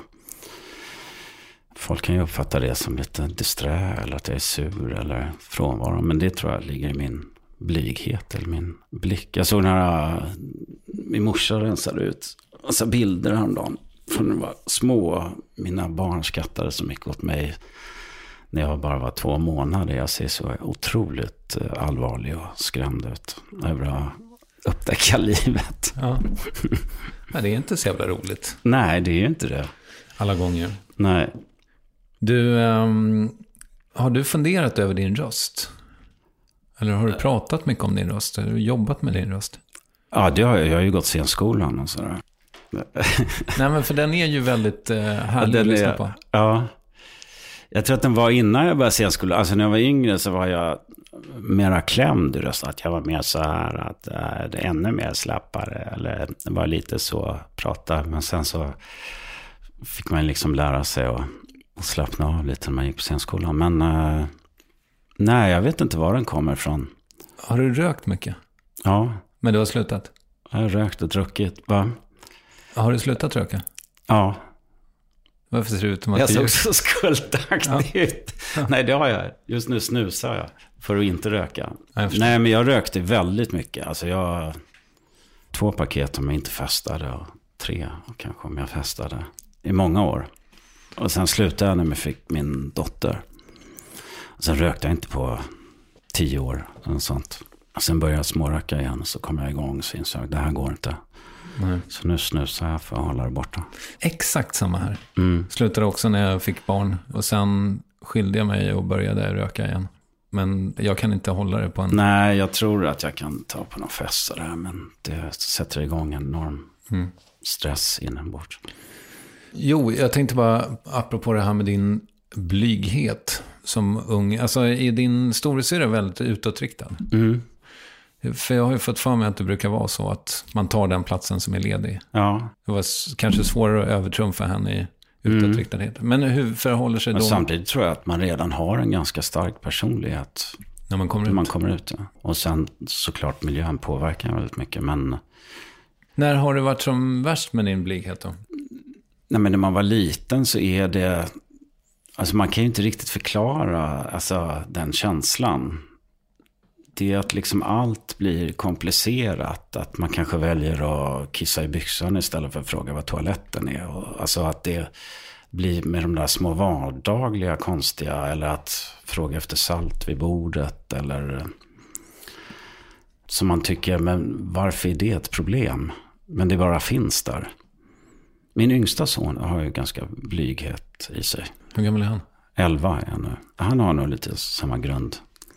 folk kan ju uppfatta det som lite disträ eller att jag är sur eller frånvaro. Men det tror jag ligger i min blyghet eller min blick. Jag såg när min morsa rensade ut massa bilder häromdagen från när jag var små. Mina barn skrattade så mycket åt mig när jag bara var två månader. Jag ser så otroligt allvarlig och skrämd ut över att upptäcka livet. Ja. Men det är inte så jävla roligt. Nej, det är ju inte det. Alla gånger. Nej. Du, um, har du funderat över din röst? Eller har du pratat mycket om din röst? Har du jobbat med din röst? Ja, det har jag. Jag har ju gått scenskolan och sådär. Nej, men för den är ju väldigt uh, härlig ja, att lyssna är, på. Ja. Jag tror att den var innan jag började scenskolan. Alltså när jag var yngre så var jag mera klämd i röst. Att jag var mer så här, att äh, det är ännu mer slappare. Eller det var lite så prata. Men sen så fick man liksom lära sig att, att slappna av lite när man gick på scenskolan. Men äh, nej, jag vet inte var den kommer ifrån. Har du rökt mycket? Ja. Men du har slutat? Jag har rökt och druckit. Va? Har du slutat röka? Ja. Varför ser det ut som att jag du... såg så skuldaktig Ja. ut. Nej, det har jag. Just nu snusar jag för att inte röka. Jag Nej, men jag rökte väldigt mycket. Alltså jag... Två paket om jag inte festade och tre kanske om jag festade. I många år. Och sen slutade jag när jag fick min dotter. Och sen rökte jag inte på tio år. Och sånt. Och sen började jag småröka igen. Så kom jag igång och så insåg jag det här går inte. Nej. Så nu snusar jag för att hålla det borta. Exakt samma här. Mm. Slutade också när jag fick barn. Och sen skilde jag mig och började röka igen. Men jag kan inte hålla det på en... Nej, jag tror att jag kan ta på någon fest sådär. Men det sätter igång en enorm mm. stress inombords. Jo, jag tänkte bara, apropå det här med din blyghet som ung. Alltså är din storasyrra väldigt utåtriktad? Mm. För jag har ju fått för mig att det brukar vara så att man tar den platsen som är ledig. Ja. Det var kanske svårare att övertrumfa henne i utåtriktadhet. Mm. Men hur förhåller sig Men då? samtidigt tror jag att man redan har en ganska stark personlighet när man kommer när ut. man kommer ut. Ja. Och sen såklart miljön påverkar väldigt mycket. Men... När har det varit som värst med din blyghet då? Nej, men när man var liten så är det... Alltså man kan ju inte riktigt förklara alltså, den känslan. Det är att liksom allt blir komplicerat. Att man kanske väljer att kissa i byxan istället för att fråga vad toaletten är. Och, alltså att det blir med de där små vardagliga konstiga. Eller att fråga efter salt vid bordet. Eller som man tycker, men varför är det ett problem? Men det bara finns där. Min yngsta son har ju ganska blyghet i sig. Hur gammal är han? elva är han nu. Han har nog lite samma grund.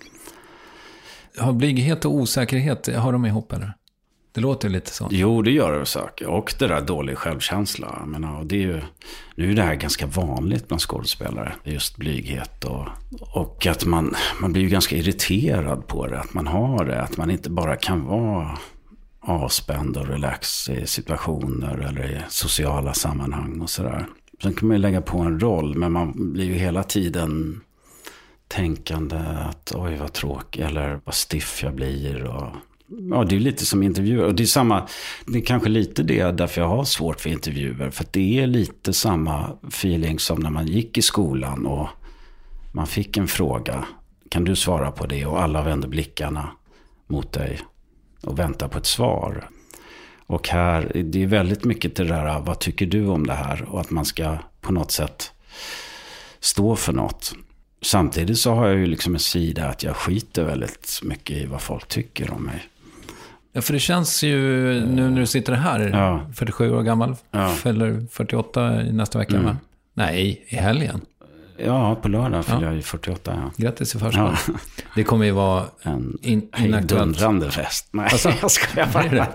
Har blyghet och osäkerhet, har de ihop eller? Det låter lite så. Jo, det gör det saker. Och det där dålig självkänsla. Jag menar, det är ju, nu är det här ganska vanligt bland skådespelare. Just blyghet och, och att man, man blir ju ganska irriterad på det. Att man har det. Att man inte bara kan vara avspänd och relax i situationer eller i sociala sammanhang och sådär. Sen kan man ju lägga på en roll, men man blir ju hela tiden tänkande att oj vad tråkigt eller vad stiff jag blir. Och, ja, det är lite som intervjuer. Och det är samma, det är kanske lite det därför jag har svårt för intervjuer. För att det är lite samma feeling som när man gick i skolan och man fick en fråga. Kan du svara på det? Och alla vände blickarna mot dig och väntar på ett svar. Och här, det är väldigt mycket det där, vad tycker du om det här? Och att man ska på något sätt stå för något. Samtidigt så har jag ju liksom en sida att jag skiter väldigt mycket i vad folk tycker om mig. Ja, för det känns ju nu när du sitter här, ja. fyrtiosju år gammal, ja. Fyller fyrtioåtta i nästa vecka, mm. va? Nej, i helgen. Ja, på lördag fyller ja. jag ju fyrtioåtta. Ja. Grattis i förskott. Ja. Det kommer ju vara en in, hejdundrande fest. Nej, alltså, jag ska bara.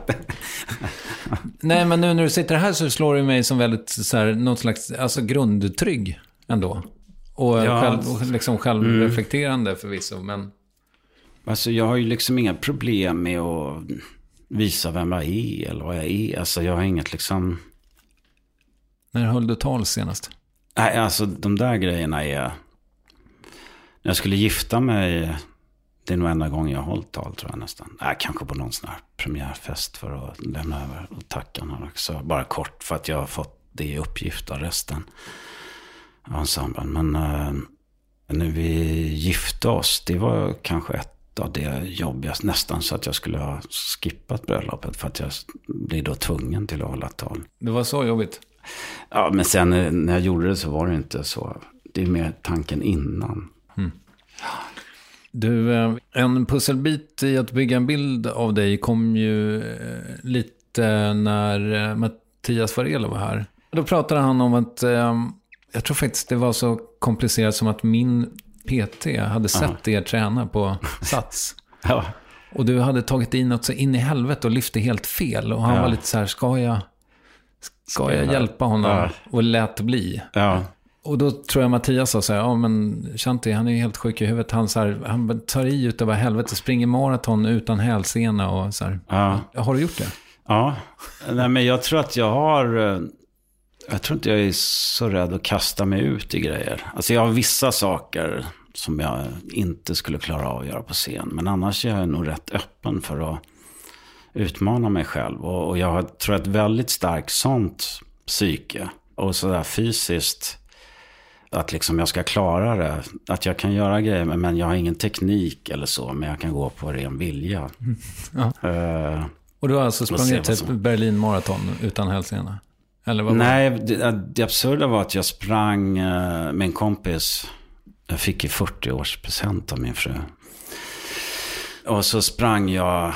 Nej, men nu när du sitter här så slår det mig som väldigt så här, något slags alltså, grundtrygg ändå. Och, ja. själv, och liksom självreflekterande mm. förvisso, men... Alltså jag har ju liksom inga problem med att visa vem jag är eller vad jag är. Alltså jag har inget liksom... När höll du tal senast? Nej, alltså de där grejerna är... När jag skulle gifta mig, det är nog enda gången jag har hållit tal tror jag nästan. Nej, kanske på någon sån här premiärfest för att lämna över och tacka någon också. Bara kort för att jag har fått det i uppgift av resten av ensemblen. Men äh, när vi gifte oss, det var kanske ett av det jobbigaste. Nästan så att jag skulle ha skippat bröllopet för att jag blir då tvungen till att hålla tal. Det var så jobbigt? Ja, men sen när jag gjorde det så var det inte så. Det är mer tanken innan. Mm. Du, en pusselbit i att bygga en bild av dig kom ju lite när Mattias Varela var här. Då pratade han om att jag tror faktiskt det var så komplicerat som att min P T hade sett er träna på Sats. Ja. Och du hade tagit in något så in i helvete och lyfte helt fel. Och han ja. var lite så här, ska jag, ska jag hjälpa honom? Ja. Och lät bli. Ja. Och då tror jag Mattias sa så här, ja men Shanti, han är ju helt sjuk i huvudet. Han, så här, han tar i utav helvete, springer maraton utan hälsena och så här. Ja. Har du gjort det? Ja, nej men jag tror att jag har... Jag tror inte jag är så rädd att kasta mig ut i grejer. Alltså jag har vissa saker som jag inte skulle klara av att göra på scen. Men annars är jag nog rätt öppen för att utmana mig själv. Och, och jag tror ett väldigt starkt sånt psyke. Och sådär fysiskt, att liksom jag ska klara det. Att jag kan göra grejer, men jag har ingen teknik eller så. Men jag kan gå på ren vilja. Mm. Ja. Uh, och du har alltså sprungit typ Berlin Marathon utan hälsenorna? Eller vad Nej, det, det absurda var att jag sprang uh, med en kompis. Jag fick ju fyrtio års present av min fru. Och så sprang jag...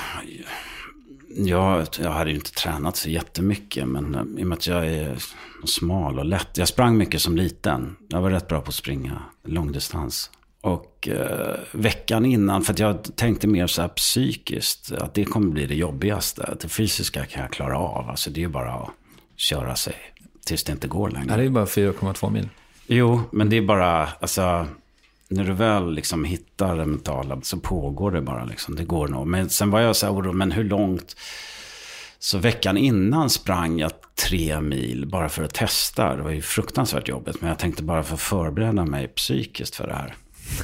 Jag, jag hade ju inte tränat så jättemycket, men i och med att jag är smal och lätt. Jag sprang mycket som liten. Jag var rätt bra på att springa långdistans. Och eh, veckan innan, för att jag tänkte mer så här psykiskt, att det kommer bli det jobbigaste. Det fysiska kan jag klara av. Alltså det är ju bara att köra sig tills det inte går längre. Ja, det är ju bara fyra komma två mil. Jo, men det är bara, alltså... När du väl liksom hittar det mentala så pågår det bara liksom. Det går nog. Men sen var jag så här, men hur långt? Så veckan innan sprang jag tre mil bara för att testa. Det var ju fruktansvärt jobbigt. Men jag tänkte bara för att förbereda mig psykiskt för det här.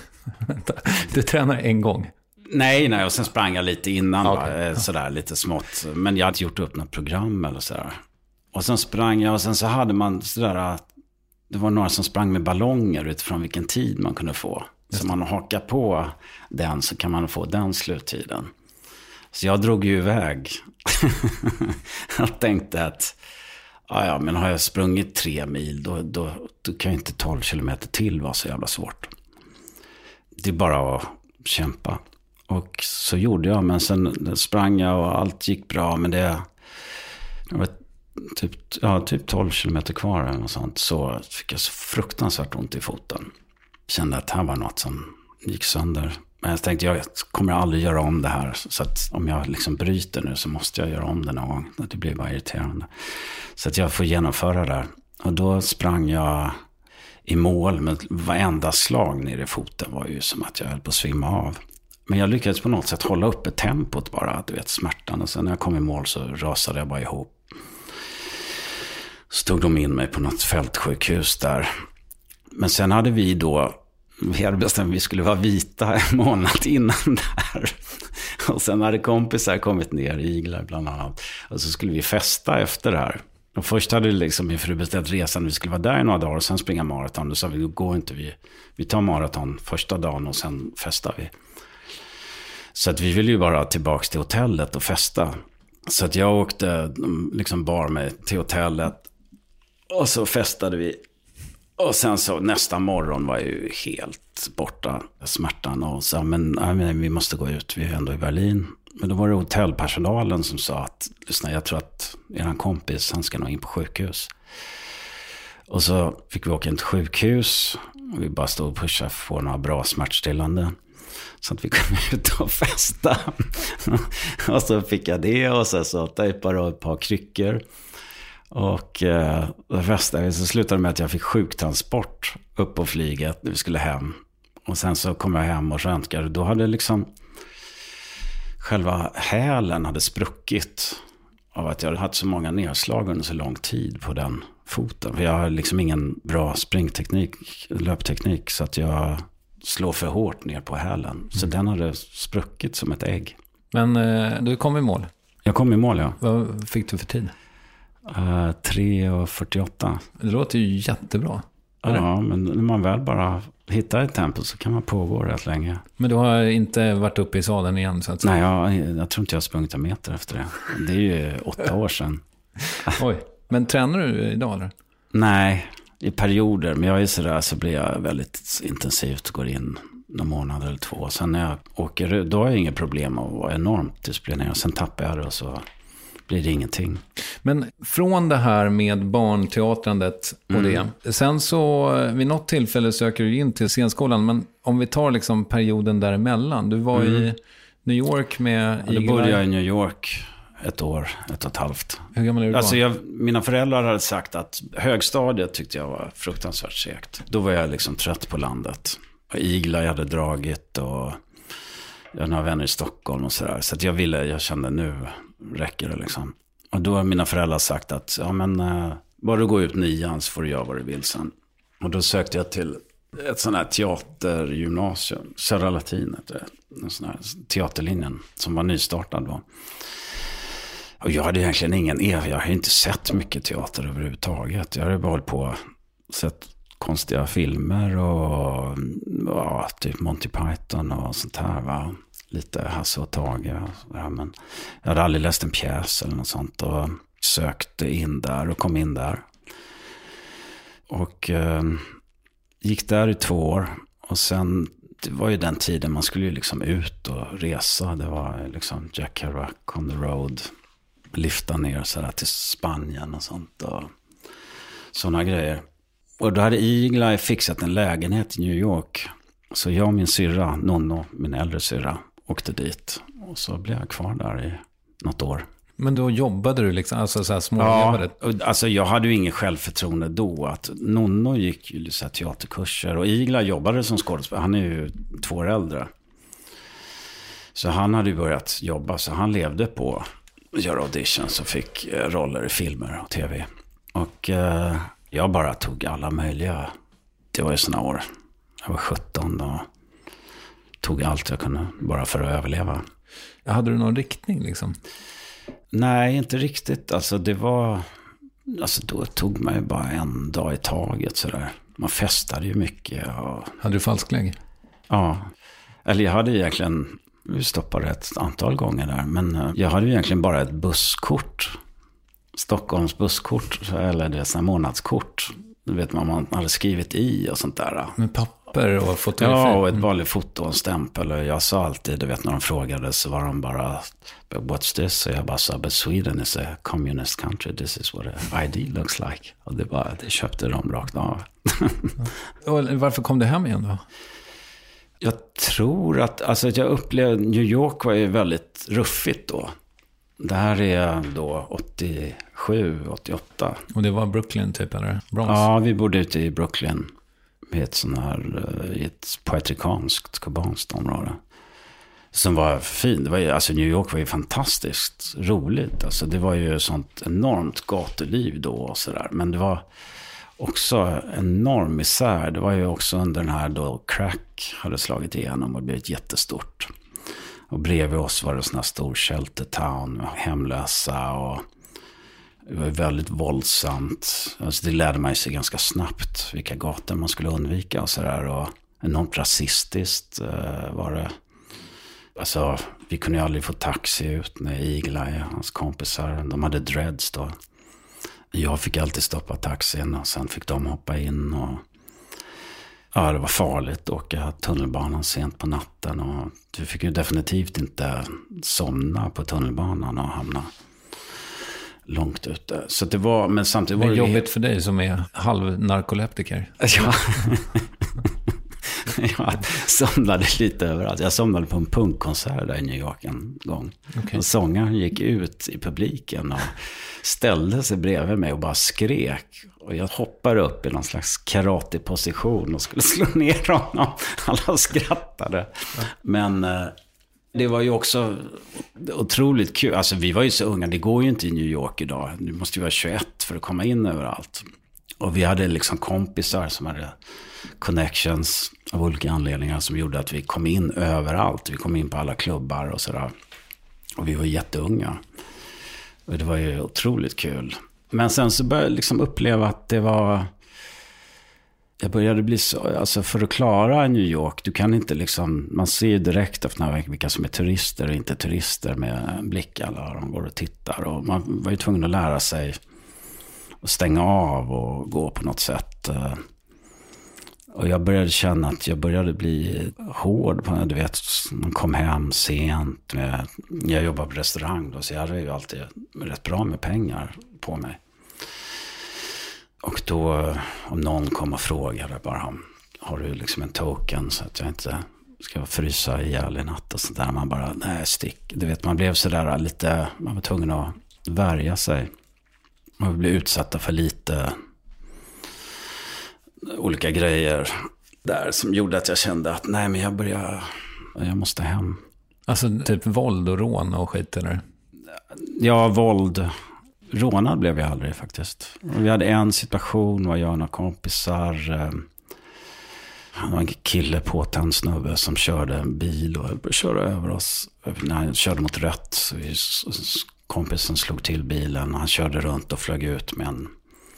Du tränar en gång? Nej, nej. Och sen sprang jag lite innan. Okay. Bara, sådär lite smått. Men jag hade gjort upp något program eller sådär. Och sen sprang jag och sen så hade man sådär... Det var några som sprang med ballonger utifrån vilken tid man kunde få. Så man hakar på den så kan man få den sluttiden. Så jag drog ju iväg. Jag tänkte att ja, men har jag sprungit tre mil då, då, då kan ju inte tolv kilometer till vara så jävla svårt. Det är bara att kämpa. Och så gjorde jag, men sen sprang jag och allt gick bra. Men det, det var Typ, ja, typ tolv kilometer kvar eller något sånt, så fick jag så fruktansvärt ont i foten. Kände att det här var något som gick sönder. Men jag tänkte, jag kommer aldrig göra om det här. Så att om jag liksom bryter nu så måste jag göra om det någon gång. Det blir bara irriterande. Så att jag får genomföra det här. Och då sprang jag i mål med varenda slag ner i foten. Var ju som att jag höll på att svimma av. Men jag lyckades på något sätt hålla uppe tempot bara. Du vet, smärtan. Och sen när jag kom i mål så rasade jag bara ihop. Stod de in mig på något fältsjukhus där. Men sen hade vi då, vi hade bestämt att vi skulle vara vita en månad innan där. Och sen hade kompisar kommit ner, iglar bland annat. Och så skulle vi festa efter det här. Och först hade liksom min fru beställt resan, vi skulle vara där i några dagar och sen springa maraton. Då sa vi, går inte vi, vi tar maraton första dagen och sen festar vi. Så att vi ville ju bara tillbaka till hotellet och festa. Så att jag åkte, liksom bar mig till hotellet. Och så festade vi. Och sen så nästa morgon var jag ju helt borta smärtan. Och sa, men, men vi måste gå ut, vi är ändå i Berlin. Men då var det hotellpersonalen som sa att, lyssna, jag tror att eran kompis, han ska nog in på sjukhus. Och så fick vi åka in till sjukhus. Och vi bara stod och pushade för att få några bra smärtstillande. Så att vi kom ut och festa. Och så fick jag det och så, så tejpade jag ett par kryckor. Och eh, festade, så slutade med att jag fick sjuktransport upp på flyget när vi skulle hem. Och sen så kom jag hem och röntgade. Då hade liksom själva hälen hade spruckit av att jag hade haft så många nedslag under så lång tid på den foten. För jag har liksom ingen bra springteknik, löpteknik, så att jag slår för hårt ner på hälen. Så mm. den hade spruckit som ett ägg. Men eh, du kom i mål? Jag kom i mål, ja. Vad fick du för tid? Uh, tre fyrtioåtta. Det låter ju jättebra. Ja, men när man väl bara hittar ett tempo så kan man pågå rätt länge. Men du har inte varit uppe i sadeln igen så att säga? Nej, jag, jag tror inte jag har sprungit en meter efter det. Det är ju åtta år sedan. Oj, men tränar du idag eller? Nej, i perioder. Men jag är sådär, så blir jag väldigt intensivt och går in någon månad eller två. Sen när jag åker, då har jag inga problem att vara enormt disciplinerad. Sen tappar jag det och så blir det ingenting. Men från det här med barnteatrandet och mm. det. Sen så vid något tillfälle söker du in till scenskolan. Men om vi tar liksom perioden däremellan. Du var mm. i New York med... Ja, då började jag i New York ett år, ett och ett halvt. Hur gammal är du alltså jag, mina föräldrar hade sagt att högstadiet tyckte jag var fruktansvärt segt. Då var jag liksom trött på landet. Och iglar jag hade dragit och jag hade några vänner i Stockholm och sådär. Så att jag ville, jag kände nu räcker det liksom. Och då har mina föräldrar sagt att ja men uh, bara du går ut nian så får du göra vad du vill sen. Och då sökte jag till ett sån här teatergymnasium, Södra Latin, en sån här teaterlinjen som var nystartad då. Och jag hade egentligen ingen, jag har inte sett mycket teater överhuvudtaget. Jag hade bara hållit på sett konstiga filmer och ja, typ Monty Python och sånt här, va. Lite Hasse och Tage. Ja, men jag hade aldrig läst en pjäs eller något sånt och sökte in där och kom in där. Och eh, gick där i två år. Och sen, det var ju den tiden man skulle ju liksom ut och resa. Det var liksom Jack Kerouac on the road. Lyfta ner sådär till Spanien och sånt och sådana grejer. Och då hade Eagle-Eye fixat en lägenhet i New York. Så jag och min syrra, Nonno, min äldre syrra, åkte dit. Och så blev jag kvar där i något år. Men då jobbade du liksom, alltså så här småjobbade? Ja, alltså jag hade ju ingen självförtroende då. Att Nonno gick ju så här teaterkurser. Och Eagle-Eye jobbade som skådespelare. Han är ju två år äldre. Så han hade ju börjat jobba. Så han levde på att göra auditions och fick roller i filmer och tv. Och eh, jag bara tog alla möjliga. Det var ju såna år. Jag var sjutton och tog allt jag kunde bara för att överleva. Hade du någon riktning liksom? Nej, inte riktigt. Alltså det var... Alltså då tog man ju bara en dag i taget sådär. Man festade ju mycket. Och... Hade du falsklägg? Ja. Eller jag hade egentligen... Vi stoppade ett antal gånger där. Men jag hade ju egentligen bara ett busskort. Stockholms busskort. Eller det är sådana månadskort. Du vet man, man hade skrivit i och sånt där. Med papper och fotografi? Ja, och ett vanligt foto och en stämpel. Och jag sa alltid, du vet när de frågade så var de bara, what's this? Och jag bara sa, but Sweden is a communist country. This is what an I D looks like. Och det, bara, det köpte de rakt av. Och varför kom det hem igen då? Jag tror att, alltså jag upplevde, New York var ju väldigt ruffigt då. Det här är då åttiosju, åttioåtta. Och det var Brooklyn typ, eller? Bronx? Ja, vi bodde ute i Brooklyn. I ett sån här, i ett poetrikanskt, kubanskt område. Som var fint. Det var ju, alltså New York var ju fantastiskt roligt. Alltså det var ju sånt enormt gatuliv då och sådär. Men det var också enorm misär. Det var ju också under den här då crack hade slagit igenom och blivit jättestort. Och bredvid oss var det sån här stor sheltertown med hemlösa och det var väldigt våldsamt. Alltså det lärde man sig ganska snabbt vilka gator man skulle undvika och sådär. Och enormt rasistiskt uh, var det. Alltså vi kunde ju aldrig få taxi ut med Eagle-Eye, hans kompisar. De hade dreads då. Jag fick alltid stoppa taxin och sen fick de hoppa in och ja, det var farligt att åka tunnelbanan sent på natten och du fick ju definitivt inte somna på tunnelbanan och hamna långt ute. Så det var, men samtidigt var det det jobbigt helt... för dig som är halvnarkoleptiker. Ja. Jag somnade lite överallt. Jag somnade på en punkkonsert där i New York en gång. Okay. Och sångaren gick ut i publiken och ställde sig bredvid mig och bara skrek. Och jag hoppade upp i någon slags karate-position och skulle slå ner honom. Alla skrattade. Men det var ju också otroligt kul. Alltså vi var ju så unga, det går ju inte i New York idag. Du måste ju vara tjugoett för att komma in överallt. Och vi hade liksom kompisar som hade connections av olika anledningar som gjorde att vi kom in överallt. Vi kom in på alla klubbar och sådär. Och vi var jätteunga. Och det var ju otroligt kul. Men sen så började jag liksom uppleva att det var... Jag började bli så... Alltså för att klara New York, du kan inte liksom... Man ser ju direkt efter vilka som är turister och inte turister med blick. Alla de går och tittar. Och man var ju tvungen att lära sig att stänga av och gå på något sätt. Och jag började känna att jag började bli hård. På, du vet, man kom hem sent. Med, jag jobbade på restaurang då, så jag hade ju alltid rätt bra med pengar på mig. Och då, om någon kom och frågade bara, har du liksom en token så att jag inte ska frysa ihjäl i natt och sådär. Man bara, nej stick. Du vet, man blev sådär lite, man var tvungen att värja sig. Man blev utsatta för lite olika grejer där som gjorde att jag kände att nej men jag börjar, jag måste hem. Alltså typ våld och rån och skit eller? Ja, våld. Rånad blev jag aldrig faktiskt. Vi hade en situation var jag och några kompisar. Han var en kille på en snubbe som körde en bil och körde över oss. När han körde mot rött så vi kompisen slog till bilen. Han körde runt och flög ut med en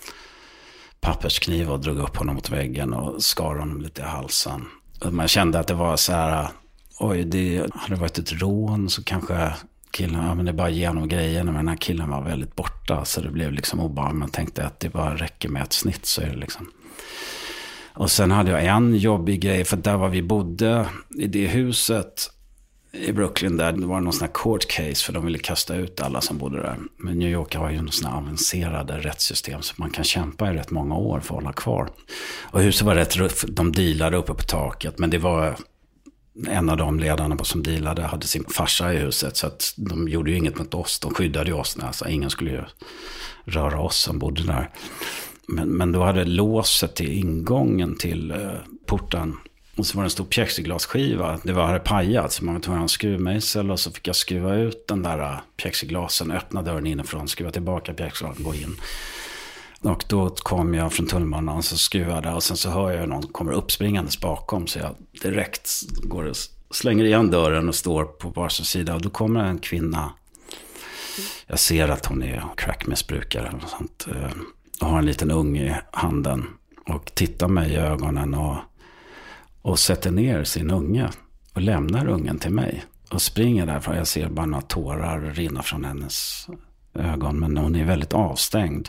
papperskniv och drog upp honom mot väggen och skar honom lite i halsen. Och man kände att det var så här, oj, det hade varit ett rån så kanske killen, ja men det är bara genom grejen, men den här killen var väldigt borta så det blev liksom obehagligt. Man tänkte att det bara räcker med ett snitt så är det liksom. Och sen hade jag en jobbig grej, för där var vi bodde i det huset i Brooklyn där, det var någon sån här court case för de ville kasta ut alla som bodde där. Men New York har ju någon sån här avancerade rättssystem så man kan kämpa i rätt många år för att hålla kvar. Och huset var rätt ruff, de dealade uppe på taket, men det var en av de ledarna som dealade hade sin farsa i huset så att de gjorde ju inget mot oss, de skyddade oss, alltså ingen skulle ju röra oss som bodde där. Men, men då hade låset till ingången till eh, porten. Och så var det en stor plexiglasskiva. Det var hade pajat så man tog en skruvmejsel och så fick jag skruva ut den där plexiglasen, öppna dörren inifrån, skruva tillbaka plexiglasen, gå in. Och då kom jag från tunnelbanan och så skruvade och sen så hör jag någon kommer uppspringandes bakom så jag direkt går och slänger igen dörren och står på varsin sida och då kommer en kvinna. Jag ser att hon är crackmissbrukare eller sånt. Och har en liten unge i handen och tittar mig i ögonen och, och sätter ner sin unge och lämnar ungen till mig och springer därifrån. Jag ser bara några tårar rinna från hennes ögon, men hon är väldigt avstängd.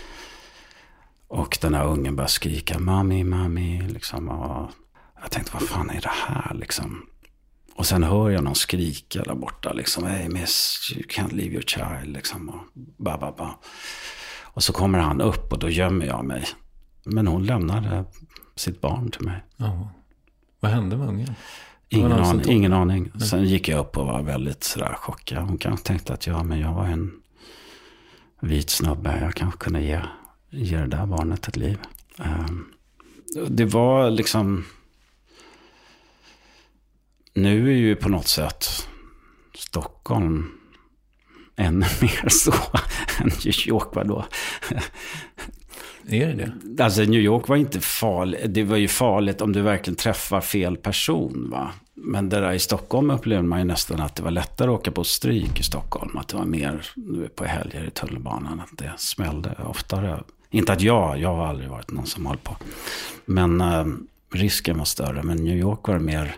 Och den här ungen börjar skrika mami, mami liksom, och jag tänkte, vad fan är det här liksom? Och sen hör jag någon skrika där borta liksom, hey miss, you can't leave your child liksom, och ba, ba, ba. Och så kommer han upp och då gömmer jag mig. Men hon lämnade sitt barn till mig. Ja. Vad hände med ungen? Ingen aning, ingen aning. Sen gick jag upp och var väldigt sådär chockad. Hon kanske tänkte att ja, men jag var en vit snubbe. Jag kanske kunde ge, ge det där barnet ett liv. Um, det var liksom... Nu är ju på något sätt Stockholm ännu mer så än New York var då. Är det det? Alltså New York var inte farligt. Det var ju farligt om du verkligen träffar fel person, va? Men där i Stockholm upplevde man ju nästan att det var lättare att åka på stryk i Stockholm. Att det var mer på helger i tunnelbanan. Att det smällde oftare. Inte att jag, jag har aldrig varit någon som håller på. Men äh, risken var större. Men New York var det mer...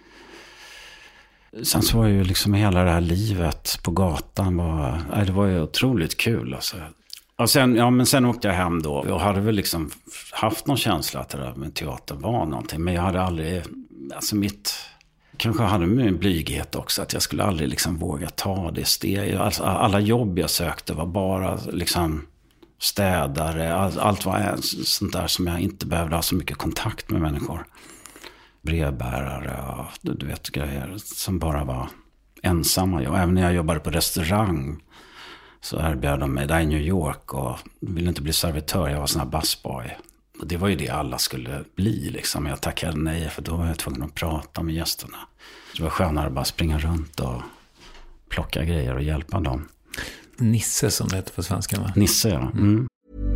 Sen så var ju liksom hela det här livet på gatan var, nej, det var ju otroligt kul alltså. Och sen, ja, men sen åkte jag hem då. Jag hade väl liksom haft någon känsla att det där med teater var någonting. Men jag hade aldrig, alltså mitt, kanske hade min blyghet också. Att jag skulle aldrig liksom våga ta det steg. Alltså, alla jobb jag sökte var bara liksom städare. Allt, allt var sånt där som jag inte behövde ha så mycket kontakt med människor. Brevbärare och du vet grejer som bara var ensamma. Och även när jag jobbade på restaurang så erbjöd de mig där i New York och ville inte bli servitör. Jag var sån här busboy. Och det var ju det alla skulle bli liksom. Jag tackade nej för då var jag tvungen att prata med gästerna. Det var skönare att bara springa runt och plocka grejer och hjälpa dem. Nisse som det heter på svenska, va? Nisse, ja. Mm.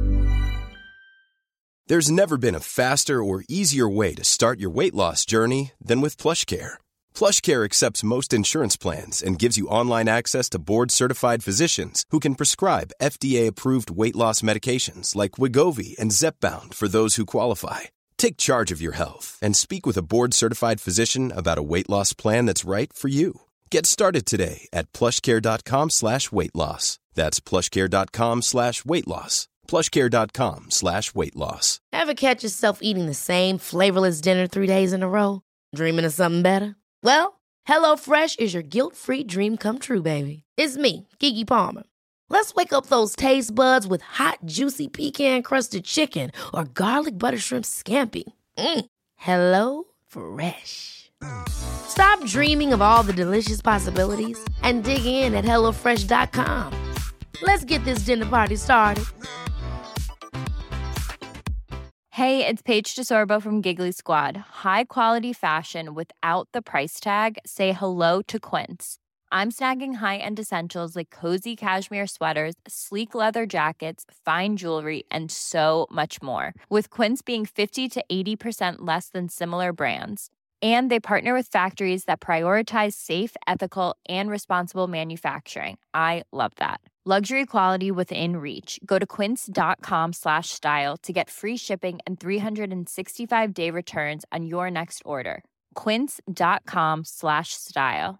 There's never been a faster or easier way to start your weight loss journey than with PlushCare. PlushCare accepts most insurance plans and gives you online access to board-certified physicians who can prescribe F D A-approved weight loss medications like Wegovy and Zepbound for those who qualify. Take charge of your health and speak with a board-certified physician about a weight loss plan that's right for you. Get started today at plushcare.com slash weight loss. That's plushcare.com slash weight loss. plushcare.com slash weight loss. Ever catch yourself eating the same flavorless dinner three days in a row? Dreaming of something better? Well, HelloFresh is your guilt-free dream come true, baby. It's me, Keke Palmer. Let's wake up those taste buds with hot, juicy pecan-crusted chicken or garlic butter shrimp scampi. Mm. Hello Fresh. Stop dreaming of all the delicious possibilities and dig in at hello fresh dot com. Let's get this dinner party started. Hey, it's Paige DeSorbo from Giggly Squad. High quality fashion without the price tag. Say hello to Quince. I'm snagging high-end essentials like cozy cashmere sweaters, sleek leather jackets, fine jewelry, and so much more. With Quince being fifty to eighty percent less than similar brands. And they partner with factories that prioritize safe, ethical, and responsible manufacturing. I love that. Luxury quality within reach. Go to quince.com slash style to get free shipping and three sixty-five day returns on your next order. Quince.com slash style.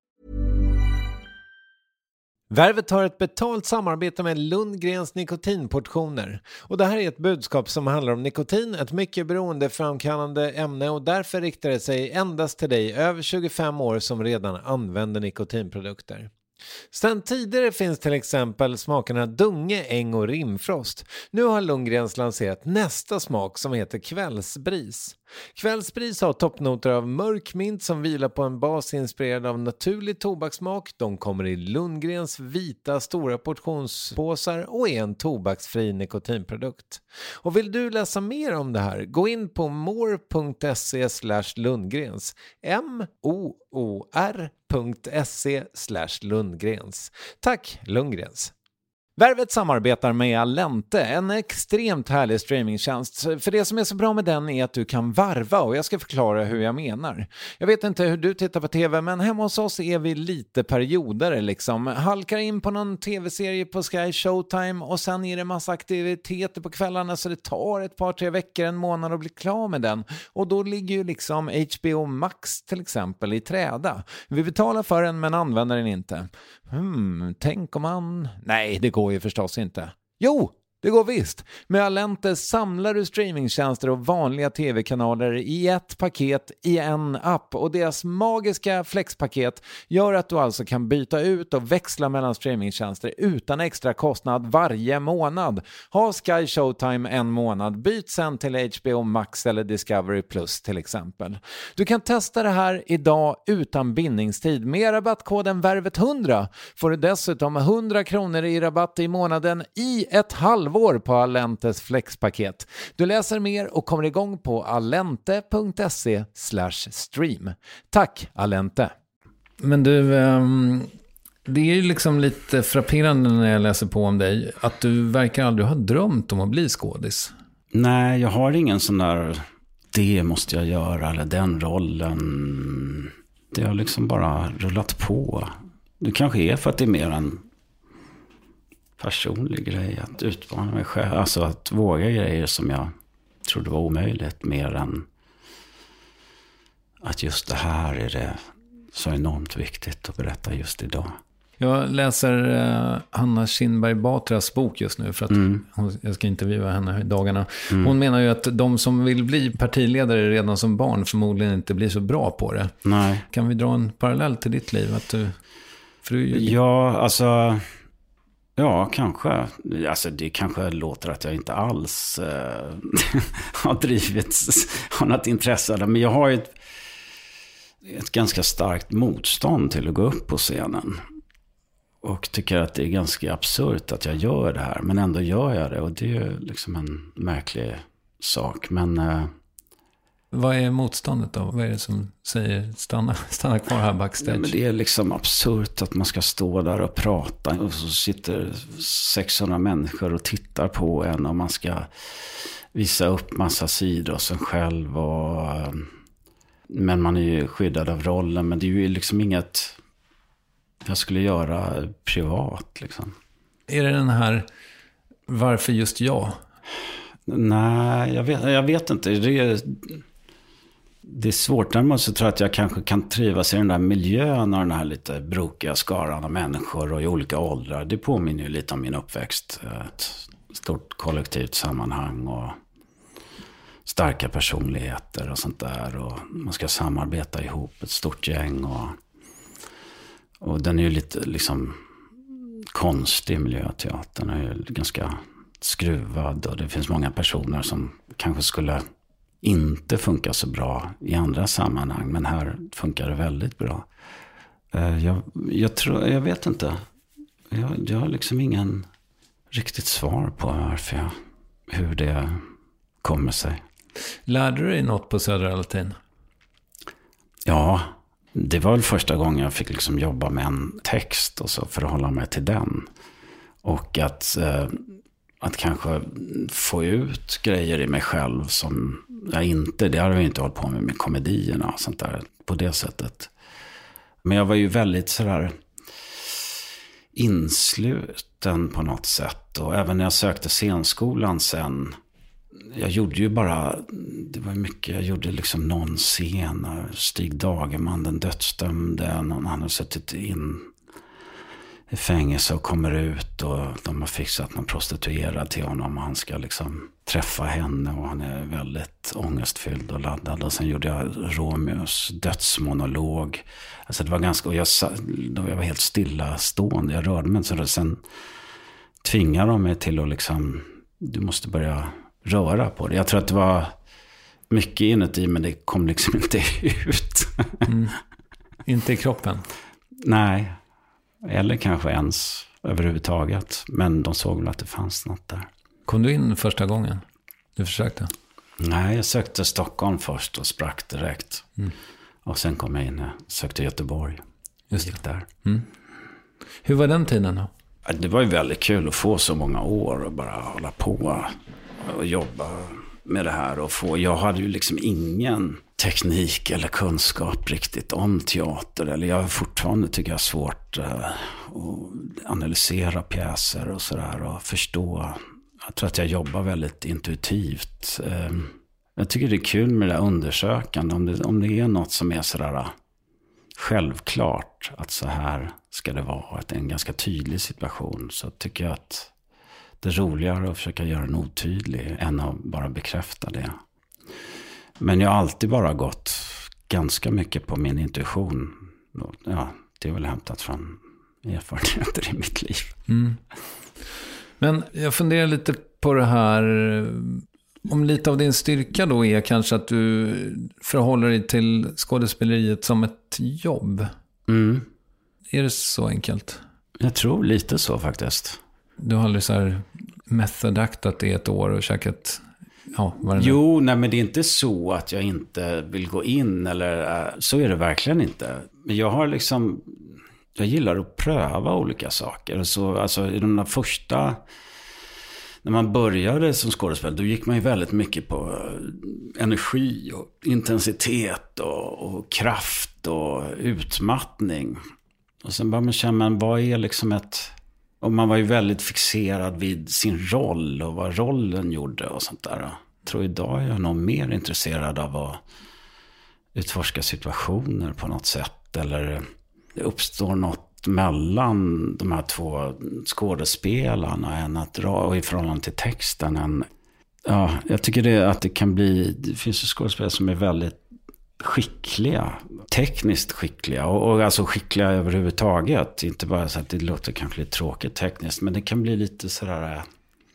Värvet har ett betalt samarbete med Lundgrens nikotinportioner. Och det här är ett budskap som handlar om nikotin, ett mycket beroendeframkallande ämne, och därför riktar det sig endast till dig över tjugofem år som redan använder nikotinprodukter. Sedan tidigare finns till exempel smakerna Dunge, Äng och Rimfrost. Nu har Lundgrens lanserat nästa smak som heter Kvällsbris. Kvällsbris har toppnoter av mörk mint som vilar på en bas inspirerad av naturlig tobakssmak. De kommer i Lundgrens vita stora portionspåsar och är en tobaksfri nikotinprodukt. Och vill du läsa mer om det här, gå in på more.se slash Lundgrens. M-O-O-R.se slash Lundgrens. Tack Lundgrens. Värvet samarbetar med Allente, en extremt härlig streamingtjänst. För det som är så bra med den är att du kan varva, och jag ska förklara hur jag menar. Jag vet inte hur du tittar på tv, men hemma hos oss är vi lite perioder liksom. Halkar in på någon tv-serie på Sky Showtime och sen är det massa aktiviteter på kvällarna, så det tar ett par, tre veckor, en månad att bli klar med den. Och då ligger ju liksom H B O Max till exempel i träda. Vi betalar för den men använder den inte. Hmm, tänk om man... Nej, det går ju förstås inte. Jo, det går visst. Med Allente samlar du streamingtjänster och vanliga tv-kanaler i ett paket i en app. Och deras magiska flexpaket gör att du alltså kan byta ut och växla mellan streamingtjänster utan extra kostnad varje månad. Ha Sky Showtime en månad, byt sen till H B O Max eller Discovery Plus till exempel. Du kan testa det här idag utan bindningstid. Med rabattkoden värvet hundra får du dessutom hundra kronor i rabatt i månaden i ett halvår på Allentes flexpaket. Du läser mer och kommer igång på allente.se slash stream. Tack Allente. Men du, um, det är ju liksom lite frapperande när jag läser på om dig att du verkar aldrig ha drömt om att bli skådis. Nej, jag har ingen sån där det måste jag göra eller den rollen. Det har liksom bara rullat på. Det kanske är för att det är mer en personlig grej att utmana mig själv, alltså att våga grejer som jag trodde var omöjligt, mer än att just det här är det så enormt viktigt att berätta just idag. Jag läser uh, Hanna Kinberg Batras bok just nu för att mm. hon, jag ska intervjua henne i dagarna. Mm. Hon menar ju att de som vill bli partiledare redan som barn förmodligen inte blir så bra på det. Nej. Kan vi dra en parallell till ditt liv? Att du, för du... Ja, alltså... Ja, kanske. Alltså det kanske låter att jag inte alls eh, har drivits av något intresse. Men jag har ju ett, ett ganska starkt motstånd till att gå upp på scenen. Och tycker att det är ganska absurt att jag gör det här. Men ändå gör jag det. Och det är ju liksom en märklig sak. Men... Eh, Vad är motståndet då? Vad är det som säger stanna, stanna kvar här backstage? Ja, men det är liksom absurt att man ska stå där och prata och så sitter sexhundra människor och tittar på en och man ska visa upp massa sidor av sig själv. Och, men man är ju skyddad av rollen, men det är ju liksom inget jag skulle göra privat liksom. Är det den här varför just jag? Nej, jag vet, jag vet inte. Det är... Det är svårt, däremot så tror jag att jag kanske kan trivas i den där miljön och den här lite brokiga skaran av människor och i olika åldrar. Det påminner ju lite om min uppväxt. Ett stort kollektivt sammanhang och starka personligheter och sånt där. Och man ska samarbeta ihop ett stort gäng. Och, och den är ju lite liksom konstig, miljöteatern är ju ganska skruvad. Och det finns många personer som kanske skulle... inte funkar så bra i andra sammanhang, men här funkar det väldigt bra. Jag, jag tror, jag vet inte. Jag, jag har liksom ingen riktigt svar på varför jag, hur det kommer sig. Lärde du dig något på Södra Latin? Ja, det var väl första gången jag fick liksom jobba med en text och så förhålla mig till den. Och att, att kanske få ut grejer i mig själv som jag inte, det hade jag inte hållit på med med komedierna och sånt där på det sättet. Men jag var ju väldigt sådär insluten på något sätt. Och även när jag sökte scenskolan sen, jag gjorde ju bara, det var mycket, jag gjorde liksom någon scen, Stig Dagerman, den dödsdömde, någon annan suttit in i fängelse och kommer ut och de har fixat någon prostituerad till honom och han ska liksom träffa henne och han är väldigt ångestfylld och laddad. Och sen gjorde jag Romeos dödsmonolog. Alltså det var ganska, och jag, jag var helt stillastående, jag rörde mig inte. Så sen tvingade de mig till att liksom, du måste börja röra på det. Jag tror att det var mycket inuti men det kom liksom inte ut. Mm. Inte i kroppen? Nej. Eller kanske ens överhuvudtaget. Men de såg väl att det fanns något där. Kom du in första gången du försökte? Nej, jag sökte Stockholm först och sprack direkt. Mm. Och sen kom jag in och sökte Göteborg. Just det. Där. Mm. Hur var den tiden då? Det var ju väldigt kul att få så många år och bara hålla på och jobba med det här. Och få, jag hade ju liksom ingen teknik eller kunskap riktigt om teater. Eller jag fortfarande tycker jag är svårt uh, att analysera pjäser och sådär och förstå. Jag tror att jag jobbar väldigt intuitivt. Uh, jag tycker det är kul med det där undersökande. Om det, om det är något som är sådär uh, självklart att så här ska det vara. Att det är en ganska tydlig situation. Så tycker jag att det är roligare att försöka göra den otydlig än att bara bekräfta det. Men jag har alltid bara gått ganska mycket på min intuition. Ja, det är väl hämtat från erfarenheter i mitt liv. Mm. Men jag funderar lite på det här. Om lite av din styrka då är kanske att du förhåller dig till skådespeleriet som ett jobb. Mm. Är det så enkelt? Jag tror lite så faktiskt. Du har aldrig så här methodaktat det ett år och käkat... Ja, jo, nej, men det är inte så att jag inte vill gå in eller så är det verkligen inte. Men jag har liksom, jag gillar att pröva olika saker. Så, alltså i de där första, när man började som skådespelare, då gick man ju väldigt mycket på energi och intensitet och, och kraft och utmattning. Och sen började man känna, men vad är liksom ett... Och man var ju väldigt fixerad vid sin roll och vad rollen gjorde och sånt där. Jag tror idag är jag nog mer intresserad av att utforska situationer på något sätt. Eller det uppstår något mellan de här två skådespelarna än att dra, och i förhållande till texten. Än, ja, jag tycker det, att det kan bli, det finns ju skådespelare som är väldigt skickliga, tekniskt skickliga och, och alltså skickliga överhuvudtaget. Inte bara så att det låter kanske lite tråkigt tekniskt, men det kan bli lite sådär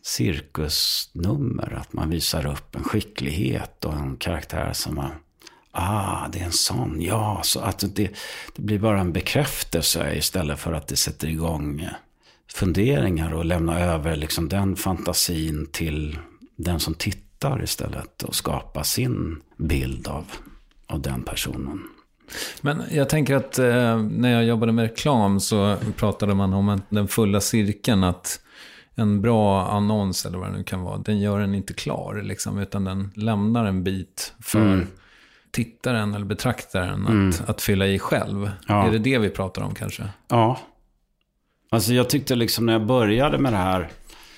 cirkusnummer, att man visar upp en skicklighet och en karaktär som man, ah, det är en sån, ja, så att det, det blir bara en bekräftelse istället för att det sätter igång funderingar och lämnar över liksom den fantasin till den som tittar istället och skapa sin bild av av den personen. Men jag tänker att eh, när jag jobbade med reklam så pratade man om en, den fulla cirkeln, att en bra annons eller vad det nu kan vara, den gör den inte klar liksom, utan den lämnar en bit för mm. tittaren eller betraktaren mm. att, att fylla i själv. Ja. Är det det vi pratar om kanske? Ja. Alltså jag tyckte liksom när jag började med det här,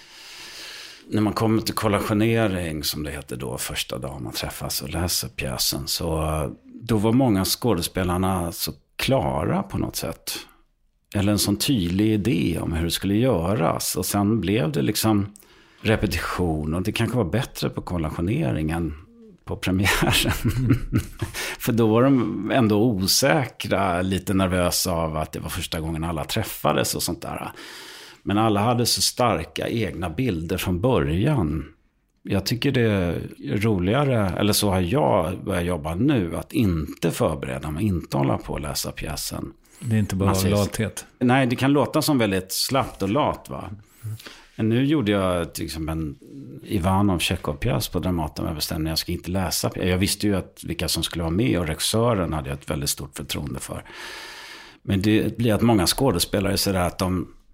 när man kommer till kollationering som det heter då, första dagen man träffas och läser pjäsen, så då var många skådespelarna så klara på något sätt. Eller en sån tydlig idé om hur det skulle göras. Och sen blev det liksom repetition, och det kanske var bättre på kollationeringen på premiären. För då var de ändå osäkra, lite nervösa av att det var första gången alla träffades och sånt där. Men alla hade så starka egna bilder från början. Jag tycker det är roligare, eller så har jag börjat jobba nu, att inte förbereda mig, inte hålla på att läsa pjäsen. Det är inte bara säger, lathet. Nej, det kan låta som väldigt slappt och lat, va? Men nu gjorde jag till exempel en Ivanov Tjechov-pjäs på Dramaten. Jag bestämde att jag ska inte läsa. Jag visste ju att vilka som skulle vara med, och regissören hade jag ett väldigt stort förtroende för. Men det blir att många skådespelare säger att de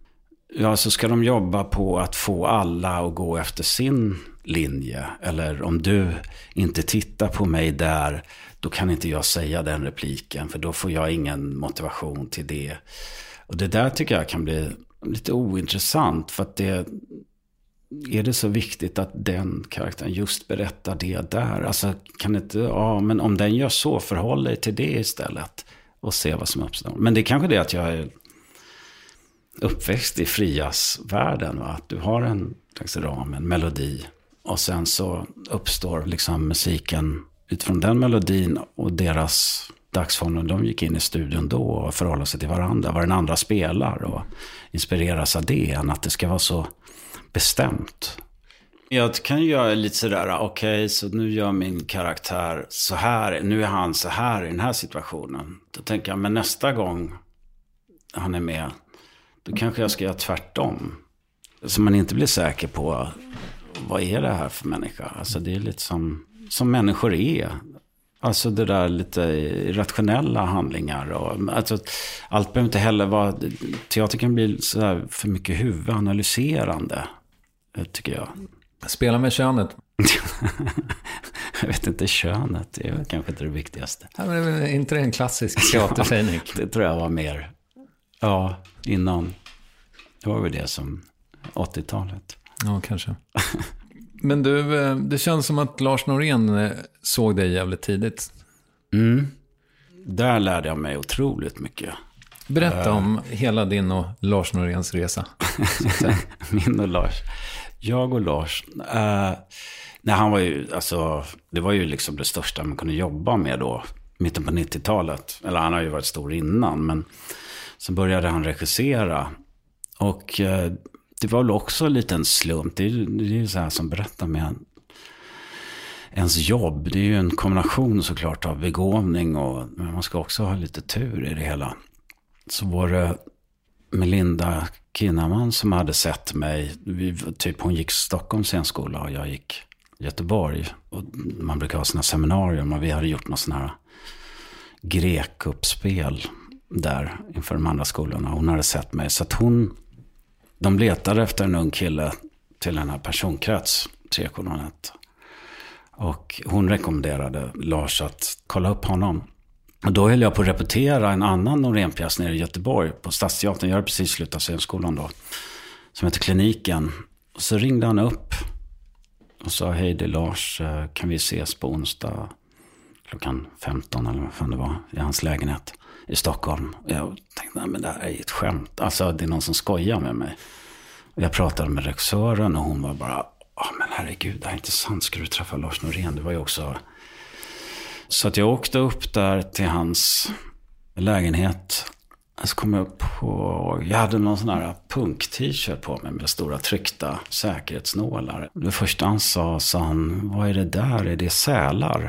Ja, så ska de jobba på att få alla att gå efter sin linje. Eller om du inte tittar på mig där, då kan inte jag säga den repliken. För då får jag ingen motivation till det. Och det där tycker jag kan bli lite ointressant. För att det är det så viktigt att den karaktären just berättar det där. Alltså kan inte, ja men om den gör så, förhåll dig till det istället. Och se vad som uppstår. Men det är kanske det att jag är uppväxt i frias-världen. Va? Att du har en slags ram, en melodi. Och sen så uppstår liksom musiken utifrån den melodin och deras dagsform. De gick in i studion då och förhåller sig till varandra. Vad den andra spelar och inspireras av det. Än att det ska vara så bestämt. Jag kan ju göra lite sådär, okej okay, så nu gör min karaktär så här. Nu är han så här i den här situationen. Då tänker jag, men nästa gång han är med, då kanske jag ska göra tvärtom. Så man inte blir säker på vad är det här för människa. Alltså det är lite som, som människor är. Alltså det där lite irrationella handlingar. Och, alltså, allt behöver inte heller vara... Teater kan bli så här för mycket huvudanalyserande, tycker jag. Spela med könet. Jag vet inte, könet det är kanske inte det viktigaste. Ja, men det är inte det en klassisk teatersägning? Det tror jag var mer... Ja, innan... Det var väl det som åttiotalet. Ja, kanske. Men du, det känns som att Lars Norén såg dig jävligt tidigt. Mm. Där lärde jag mig otroligt mycket. Berätta uh, om hela din och Lars Noréns resa. Min och Lars. Jag och Lars. Uh, nej, han var ju, alltså, det var ju liksom det största man kunde jobba med då. Mitten på nittiotalet. Eller han har ju varit stor innan. Men så började han regissera. Och... Uh, det var väl också en liten slump. Det är, det är ju så här som berättar med en, ens jobb. Det är ju en kombination såklart av begåvning och men man ska också ha lite tur i det hela. Så var det Melinda Kinnaman som hade sett mig. Vi, typ hon gick Stockholms scenskola och jag gick Göteborg. Och man brukar ha såna seminarium och vi hade gjort något sån här grekuppspel där inför de andra skolorna. Hon hade sett mig så att hon... De letade efter en ung kille till den här personkrets, tre kolon ett. Och hon rekommenderade Lars att kolla upp honom. Och då höll jag på att repetera en annan Norén-pjäs nere i Göteborg på Stadsteatern. Jag hade precis slutat scenskolan då. Som heter Kliniken. Och så ringde han upp och sa, hej det är Lars, kan vi ses på onsdag klockan femton eller vad fan det var i hans lägenhet i Stockholm. Jag tänkte, nej men det här är ett skämt. Alltså det är någon som skojar med mig. Och jag pratade med regissören och hon var bara, ja men herregud, det här är inte sant. Ska du träffa Lars Norén? Det var ju också... Så att jag åkte upp där till hans lägenhet. Så kom jag på... Jag hade någon sån här punk-t-shirt på mig med stora tryckta säkerhetsnålar. Det första han sa, sa han, vad är det där? Är det sälar?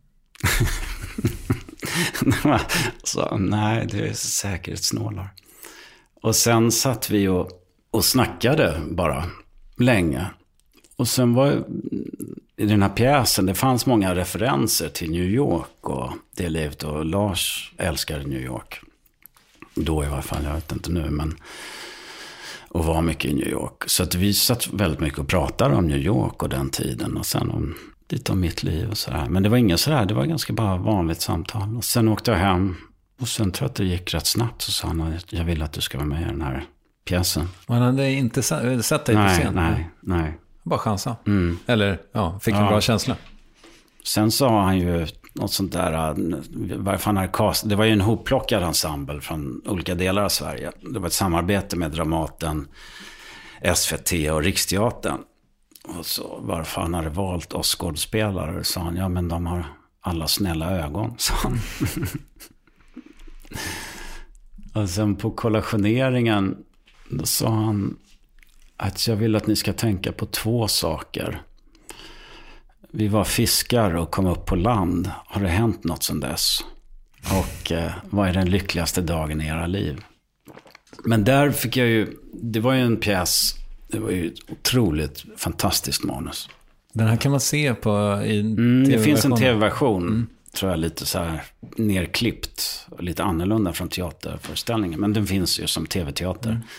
Så nej, det är säkerhetsnålar. Och sen satt vi och, och snackade bara länge. Och sen var i den här pjäsen, det fanns många referenser till New York och det livet. Och Lars älskade New York. Då i varje fall, jag vet inte nu, men... Och var mycket i New York. Så att vi satt väldigt mycket och pratade om New York och den tiden. Och sen om... lite om mitt liv och sådär. Men det var inget sådär, det var ganska bara vanligt samtal. Och sen åkte jag hem och sen tror jag att det gick rätt snabbt. Så sa han, jag vill att du ska vara med i den här pjäsen. Och han hade inte sett dig nej, på scen? Nej, nej. Bara chansa. Mm. Eller, ja, fick en ja. bra känsla. Sen sa han ju något sånt där, varför han hade cast, det var ju en hopplockad ensemble från olika delar av Sverige. Det var ett samarbete med Dramaten, S V T och Riksteatern. Och så varför han hade valt oss skådespelare, sa han, ja men de har alla snälla ögon, sa han. Och sen på kollationeringen då sa han att jag vill att ni ska tänka på två saker. Vi var fiskar och kom upp på land. Har det hänt något sedan dess? Och eh, vad är den lyckligaste dagen i era liv? Men där fick jag ju, det var ju en pjäs, det var ju ett otroligt fantastiskt manus. Den här kan man se på i mm, det finns en tv-version, mm. tror jag, lite så här nerklippt och lite annorlunda från teaterföreställningen. Men den finns ju som tv-teater. Mm.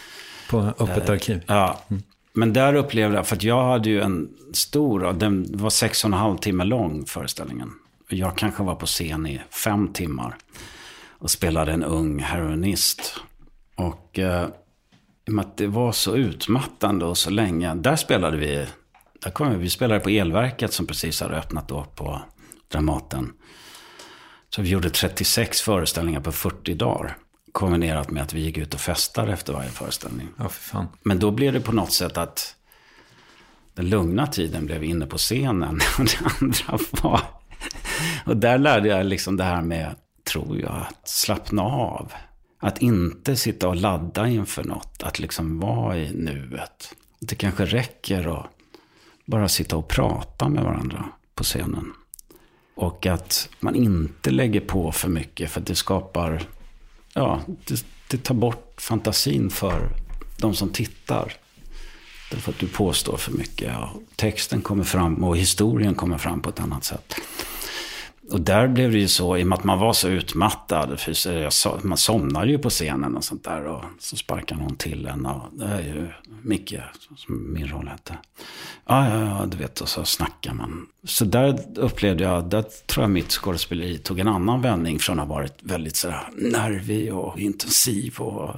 på öppet eh, arkiv. Ja, mm. Men där upplevde jag, för att jag hade ju en stor, den var sex och en halv timme lång föreställningen. Jag kanske var på scen i fem timmar och spelade en ung heroinist. Och eh, i och med att det var så utmattande och så länge, där spelade vi, där kom vi, vi spelade på Elverket som precis hade öppnat då på Dramaten. Så vi gjorde trettiosex föreställningar på fyrtio dagar. Kombinerat med att vi gick ut och festade efter varje föreställning. Ja, för fan. Men då blev det på något sätt att den lugna tiden blev inne på scenen. Och det andra var... Och där lärde jag liksom det här med, tror jag, att slappna av. Att inte sitta och ladda inför något. Att liksom vara i nuet. Det kanske räcker att bara sitta och prata med varandra på scenen. Och att man inte lägger på för mycket, för att det skapar... Ja, det, det tar bort fantasin för de som tittar. Därför att du påstår för mycket. Ja, texten kommer fram och historien kommer fram på ett annat sätt. Och där blev det ju så, i och med att man var så utmattad. För man somnar ju på scenen och sånt där. Och så sparkar någon till en. Och det är ju Micke, som min roll hette. Ja, ja, ja, du vet. Och så snackar man. Så där upplevde jag, där tror jag mitt skådespeleri tog en annan vändning. Från att ha varit väldigt sådär nervig och intensiv och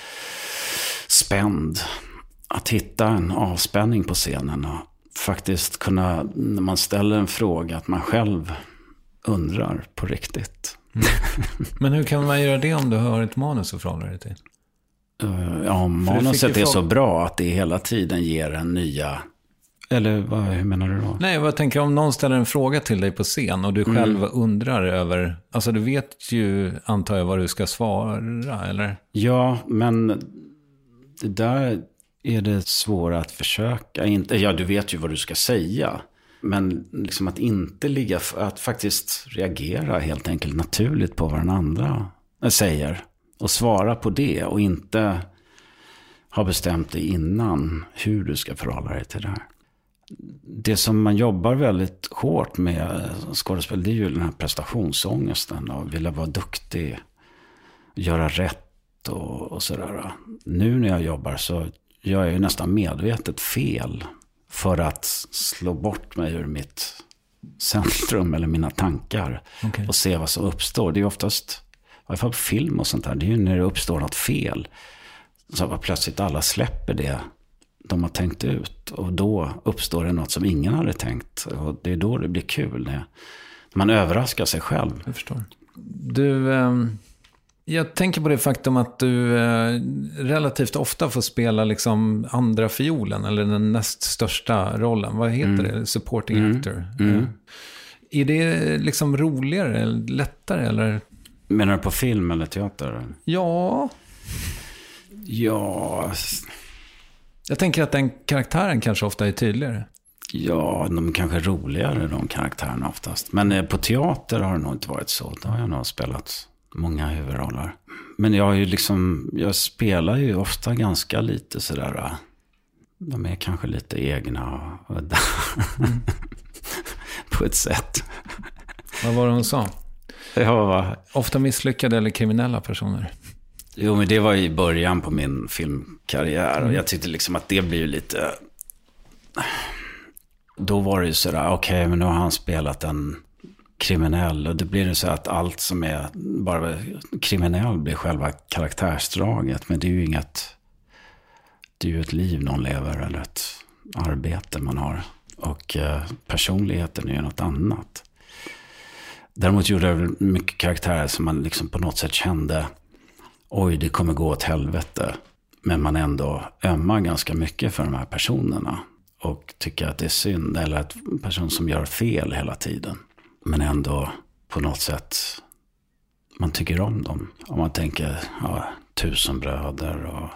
spänd. Att hitta en avspänning på scenen. Och faktiskt kunna, när man ställer en fråga, att man själv undrar på riktigt. Mm. Men hur kan man göra det om du har ett manus att förhålla dig till? Uh, ja, manuset är så bra att det hela tiden ger en nya... Eller vad, hur menar du då? Nej, jag tänker om någon ställer en fråga till dig på scen och du själv mm. undrar över... Alltså du vet ju, antar jag, vad du ska svara, eller? Ja, men det där är det svåra att försöka. Inte, ja, du vet ju vad du ska säga. Men liksom att inte ligga, att faktiskt reagera helt enkelt naturligt på vad den andra säger. Och svara på det och inte ha bestämt dig innan hur du ska förhålla dig till det här. Det som man jobbar väldigt hårt med skådespel, det är ju den här prestationsångesten och vilja vara duktig, göra rätt och, och sådär. Nu när jag jobbar så gör jag ju nästan medvetet fel för att slå bort mig ur mitt centrum eller mina tankar okay. och se vad som uppstår. Det är oftast, i alla fall på film och sånt där, det är ju när det uppstår något fel. Så att plötsligt alla släpper det de har tänkt ut. Och då uppstår det något som ingen hade tänkt. Och det är då det blir kul. När man överraskar sig själv. Jag förstår. Du, eh, jag tänker på det faktum att du eh, relativt ofta får spela liksom andra fiolen. Eller den näst största rollen. Vad heter mm. det? Supporting mm. actor. Mm. Eh, är det liksom roligare eller lättare? Eller? Menar du på film eller teater? Ja. Ja... Jag tänker att den karaktären kanske ofta är tydligare. Ja, de kanske är roligare, de karaktärerna oftast. Men på teater har det nog inte varit så. Då har jag nog spelat många huvudroller. Men jag har ju liksom, jag spelar ju ofta ganska lite sådär. De är kanske lite egna och mm. på ett sätt. Vad var det hon sa? Ja, ofta misslyckade eller kriminella personer. Jo, men det var i början på min filmkarriär. Och jag tyckte liksom att det blir lite... Då var det ju sådär, okej, okay, men nu har han spelat en kriminell. Och det blir det så att allt som är bara kriminell blir själva karaktärsdraget. Men det är ju inget... Det är ju ett liv någon lever eller ett arbete man har. Och eh, personligheten är ju något annat. Däremot gjorde jag mycket karaktärer som man liksom på något sätt kände... Oj, det kommer gå åt helvete. Men man ändå ömmar ganska mycket för de här personerna. Och tycker att det är synd. Eller att en person som gör fel hela tiden. Men ändå på något sätt. Man tycker om dem. Om man tänker, ja, Tusen bröder och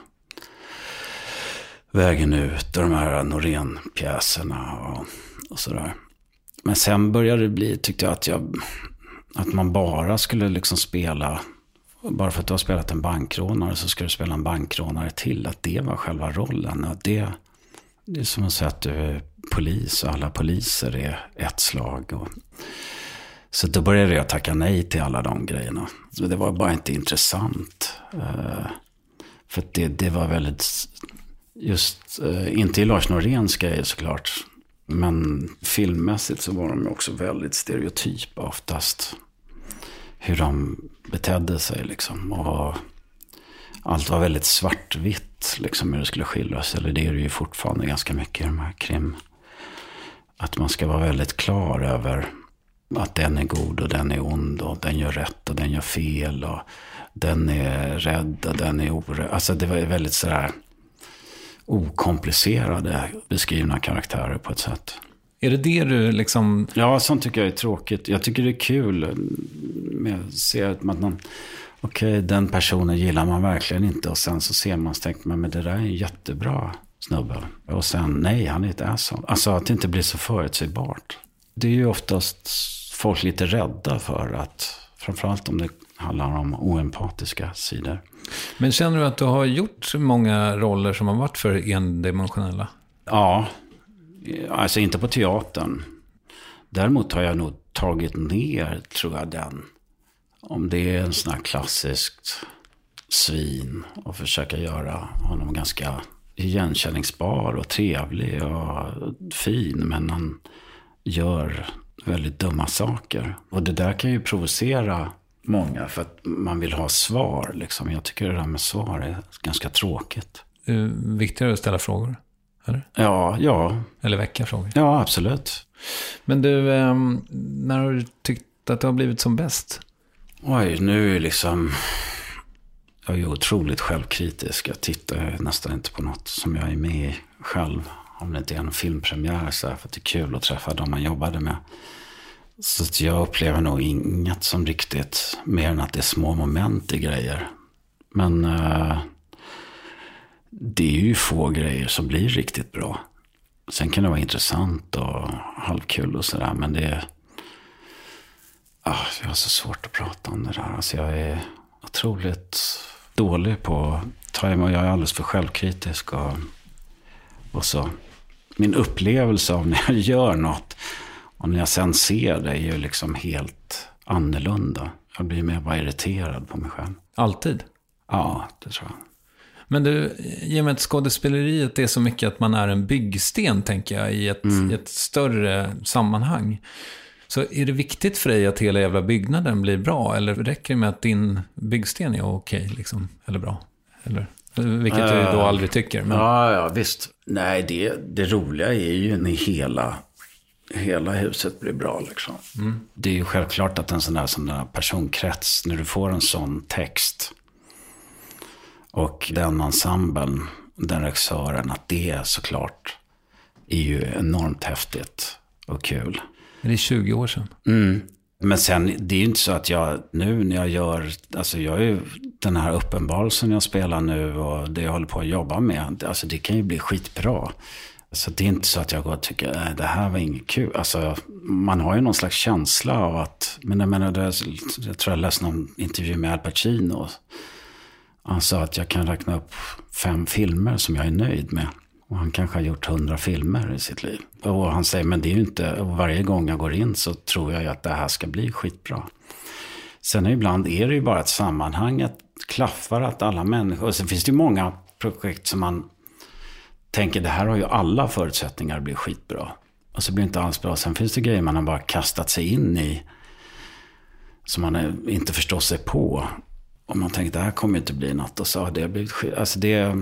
Vägen ut. Och de här Norén-pjäserna och, och sådär. Men sen började det bli, tyckte jag att jag... Att man bara skulle liksom spela... Bara för att du har spelat en bankrånare så ska du spela en bankrånare till. Att det var själva rollen. Att det, det är som att säga att du är polis och alla poliser är ett slag. Och, så då började jag tacka nej till alla de grejerna. Så det var bara inte intressant. För det, det var väldigt, just, eh, inte i Lars Noréns grej såklart, men filmmässigt så var de också väldigt stereotypa oftast. Hur de betedde sig liksom. Och allt var väldigt svartvitt liksom hur det skulle skildras. Eller det är det ju fortfarande ganska mycket i de här krim. Att man ska vara väldigt klar över att den är god och den är ond och den gör rätt och den gör fel och den är rädd och den är orädd. Alltså det var väldigt sådär okomplicerade beskrivna karaktärer på ett sätt. Är det det du liksom... Ja, sånt tycker jag är tråkigt. Jag tycker det är kul med att se att man... Okej, okay, den personen gillar man verkligen inte. Och sen så ser man, så tänker man, men det där är en jättebra snubbe. Och sen, nej, han är ett asshole. Alltså att det inte blir så förutsägbart. Det är ju oftast folk lite rädda för att, framförallt om det handlar om oempatiska sidor. Men känner du att du har gjort många roller som har varit för endimensionella? Ja, alltså inte på teatern. Däremot har jag nog tagit ner, tror jag, den. Om det är en sån här klassiskt svin och försöka göra honom ganska igenkänningsbar och trevlig och fin, men han gör väldigt dumma saker. Och det där kan ju provocera många för att man vill ha svar. Liksom. Jag tycker det där med svar är ganska tråkigt. Är det viktigare att ställa frågor? Eller? Ja, ja. Eller väcka frågor? Ja, absolut. Men du, när har du tyckt att det har blivit som bäst? Oj, nu är liksom... Jag är ju otroligt självkritisk. Jag tittar nästan inte på något som jag är med i själv. Om det inte är en filmpremiär så här, för att det är kul att träffa dem man jobbade med. Så att jag upplever nog inget som riktigt mer än att det är små moment i grejer. Men uh, det är ju få grejer som blir riktigt bra. Sen kan det vara intressant och halvkul och sådär, men det är... Ah, jag har så svårt att prata om det där. Alltså jag är otroligt dålig på time och jag är alldeles för självkritisk. Och, och så. Min upplevelse av när jag gör något och när jag sen ser det är ju liksom helt annorlunda. Jag blir mer bara irriterad på mig själv. Alltid? Ja, det tror jag. Men du, i och med att skådespeleriet är så mycket att man är en byggsten, tänker jag, i ett, mm. i ett större sammanhang. Så är det viktigt för dig att hela jävla byggnaden blir bra? Eller räcker det med att din byggsten är okej, liksom, eller bra? Eller, vilket du då aldrig tycker. Men... Ja, ja, visst. Nej, det, det roliga är ju när hela, hela huset blir bra. Liksom. Mm. Det är ju självklart att en sån där, sån där personkrets, när du får en sån text och den ensemblen, den regissören, att det såklart är ju enormt häftigt och kul. Men det är tjugo år sedan. Mm. Men sen, det är ju inte så att jag nu när jag gör, alltså jag är ju den här uppenbarelsen jag spelar nu och det jag håller på att jobba med, alltså det kan ju bli skitbra. Så det är inte så att jag går och tycker, nej, det här var inget kul. Alltså man har ju någon slags känsla av att, men jag menar, det, jag tror jag läste någon intervju med Al Pacino. Han sa att jag kan räkna upp fem filmer som jag är nöjd med. Och han kanske har gjort hundra filmer i sitt liv. Och han säger, men det är ju inte, och varje gång jag går in så tror jag ju att det här ska bli skitbra. Sen ibland är det ju bara ett sammanhang, att klaffar att alla människor, och sen finns det ju många projekt som man tänker, det här har ju alla förutsättningar att bli skitbra. Och så blir det inte alls bra. Sen finns det grejer man har bara kastat sig in i som man inte förstår sig på. Och man tänker, det här kommer inte bli något. Och så har det blivit skit. Alltså det...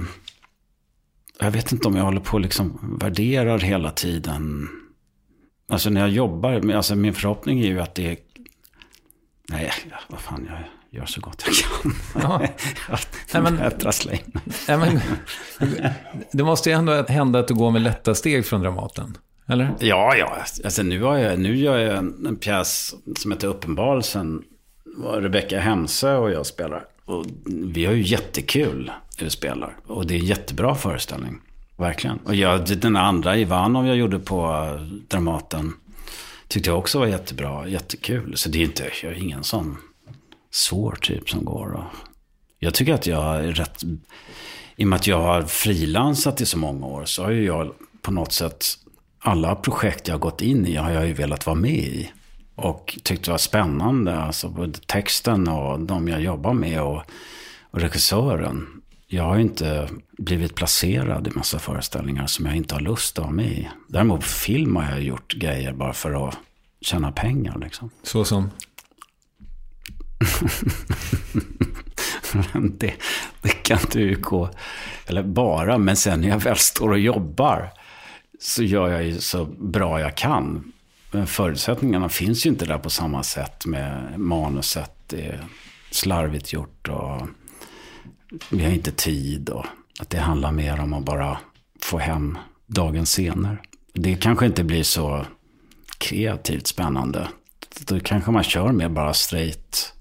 Jag vet inte om jag håller på och liksom värderar hela tiden. Alltså när jag jobbar, med, alltså min förhoppning är ju att det är... Nej, vad fan, jag gör så gott jag kan. Ja. Nej, men, nej, men, det måste ju ändå hända att du går med lätta steg från Dramaten, eller? Ja, ja. Alltså nu, har jag, nu gör jag en, en pjäs som heter Uppenbarelsen. Rebecca Hemse och jag spelar. Och vi har ju jättekul när vi spelar. Och det är en jättebra föreställning. Verkligen. Och jag, den andra Ivanov jag gjorde på Dramaten tyckte jag också var jättebra. Jättekul. Så det är inte, jag är ingen sån svår typ som går. Och jag tycker att jag är rätt... I och med att jag har frilansat i så många år så har ju jag på något sätt... Alla projekt jag har gått in i har jag ju velat vara med i. Och tyckte det var spännande. Alltså både texten och de jag jobbar med och, och regissören. jag har ju inte blivit placerad i massa föreställningar som jag inte har lust att ha med i. Däremot på film har jag gjort grejer bara för att tjäna pengar liksom. Så som? det, det kan du ju gå, eller bara, men sen när jag väl står och jobbar så gör jag ju så bra jag kan. Men förutsättningarna finns ju inte där på samma sätt med manuset. Det är slarvigt gjort och vi har inte tid och att det handlar mer om att bara få hem dagens scener. Det kanske inte blir så kreativt spännande. Då kanske man kör med bara straight,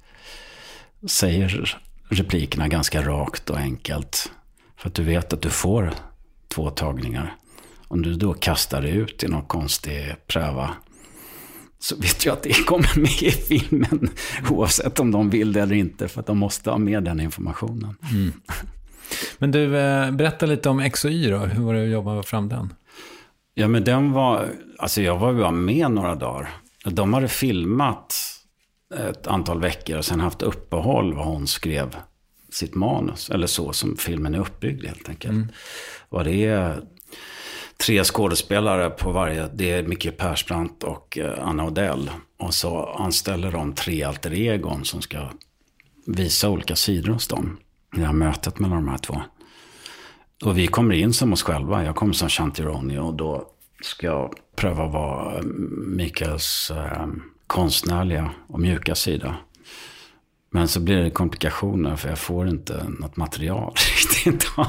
säger replikerna ganska rakt och enkelt. För att du vet att du får två tagningar. Om du då kastar det ut i någon konstig pröva så vet jag att det kommer med i filmen oavsett om de vill det eller inte, för att de måste ha med den informationen. Mm. Men du, berätta lite om X och Y då. Hur var det att jobba fram den? Ja, men den var, alltså jag var bara med några dagar. De hade filmat ett antal veckor och sen haft uppehåll vad hon skrev sitt manus, eller så som filmen är uppbyggd helt enkelt. Mm. Vad det är tre skådespelare på varje, det är Micke Persbrandt och Anna Odell. Och så anställer de tre alter egon som ska visa olika sidor hos dem. Det här mötet mellan de här två. Och vi kommer in som oss själva. Jag kommer som Chantironi och då ska jag pröva vara Mikaels eh, konstnärliga och mjuka sida. Men så blir det komplikationer för jag får inte något material riktigt av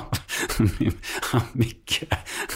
Micke.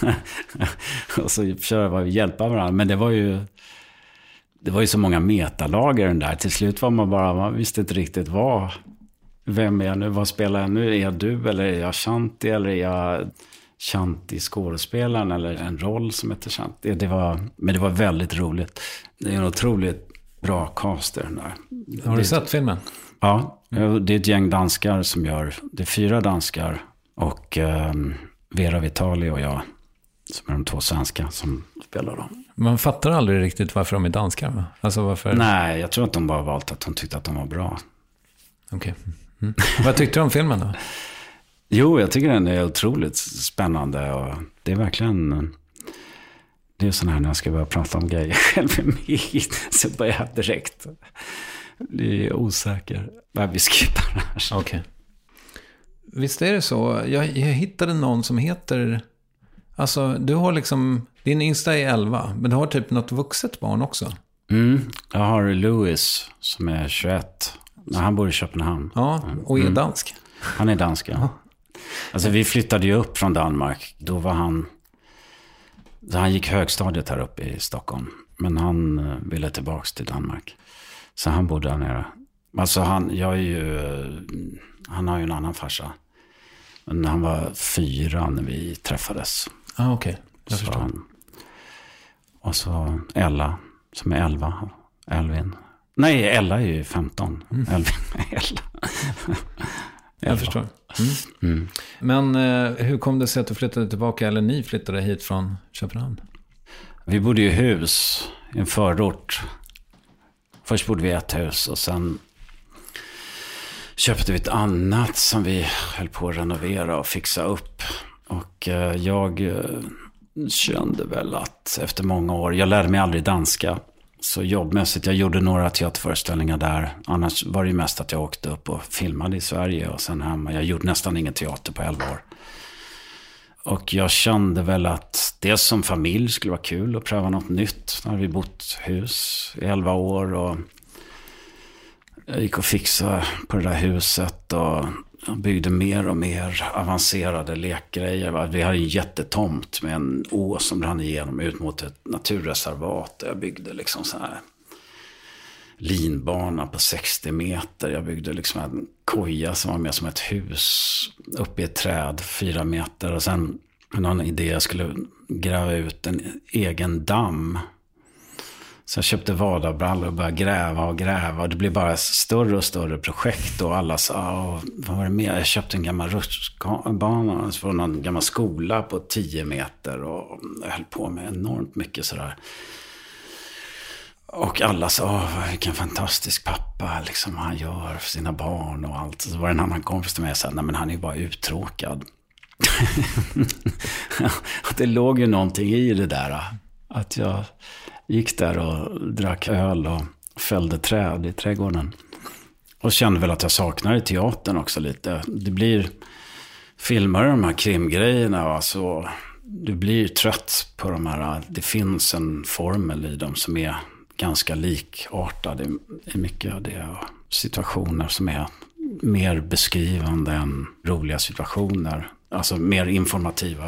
Och så kör vi hjälpa varandra. Men det var ju det var ju så många metalager den där. Till slut var man bara, man visste inte riktigt vad, vem är jag nu, vad spelar jag nu? Är jag du eller är jag Shanti eller är jag Shanti skådespelaren eller en roll som heter Shanti? Det var, men det var väldigt roligt. Det är en otroligt bra cast den där. Har du sett filmen? Ja, det är ett gäng danskar som gör, det är fyra danskar och eh, Vera Vitali och jag som är de två svenska som spelar dem. Man fattar aldrig riktigt varför de är danskar, va? Alltså varför? Nej, jag tror att de bara valt att de tyckte att de var bra. Okej. Okay. Mm. Vad tyckte du om filmen då? Jo, jag tycker den är otroligt spännande och det är verkligen, det är sån här när jag ska börja prata om grejer själv så börjar jag direkt bli osäker. Vad vi skippar här. Okej. Okay. Visst är det så, jag, jag hittade någon som heter, alltså du har liksom, din Insta är elva, men du har typ något vuxet barn också. Mm, jag har Louis som är tjugoett. Han bor i Köpenhamn. Ja, och är mm. dansk. Han är dansk, ja. Alltså vi flyttade ju upp från Danmark. Då var han, han gick högstadiet här uppe i Stockholm. Men han ville tillbaka till Danmark. Så han bodde där nere. Alltså han, jag är ju, han har ju en annan farsa. Men han var fyra när vi träffades. Ah, okej. Okay. Jag så förstår. Han, och så Ella, som är elva. Elvin. Nej, Ella är ju femton. Mm. Elvin är Ella. Jag förstår. Mm. Mm. Men eh, hur kom det sig att du flyttade tillbaka, eller ni flyttade hit från Köpenhamn? Vi bodde i hus i en förort. Först bodde vi i ett hus och sen köpte vi ett annat som vi höll på att renovera och fixa upp. Och eh, jag eh, kände väl att efter många år, jag lärde mig aldrig danska. Så jobbmässigt, jag gjorde några teaterföreställningar där. Annars var det ju mest att jag åkte upp och filmade i Sverige och sen hemma. Jag gjorde nästan ingen teater på elva år. Och jag kände väl att det som familj skulle vara kul att pröva något nytt. Då hade vi bott hus i elva år och jag gick och fixade på det där huset och byggde mer och mer avancerade lekgrejer. Vi hade en jättetomt med en å som rann igenom ut mot ett naturreservat. Jag byggde liksom så här linbana på sextio meter. Jag byggde liksom en koja som var mer som ett hus uppe i ett träd, fyra meter. Och sen någon idé, jag skulle gräva ut en egen damm. Så jag köpte vadarbrallor och började gräva och gräva. Det blev bara större och större projekt. Och alla sa, vad var det mer? Jag köpte en gammal rutschbana från en gammal skola på tio meter. Och jag höll på med enormt mycket sådär. Och alla sa, åh, vilken fantastisk pappa liksom, han gör för sina barn och allt. Så var det en annan kompis till mig och sa, nej men han är ju bara uttråkad. Det låg ju någonting i det där. Att jag gick där och drack öl och fällde träd i trädgården. Och kände väl att jag saknade teatern också lite. Det blir filmer, de här krimgrejerna. Alltså, du blir trött på de här. Det finns en formel i dem som är ganska likartad i mycket av det. Situationer som är mer beskrivande än roliga situationer. Alltså mer informativa.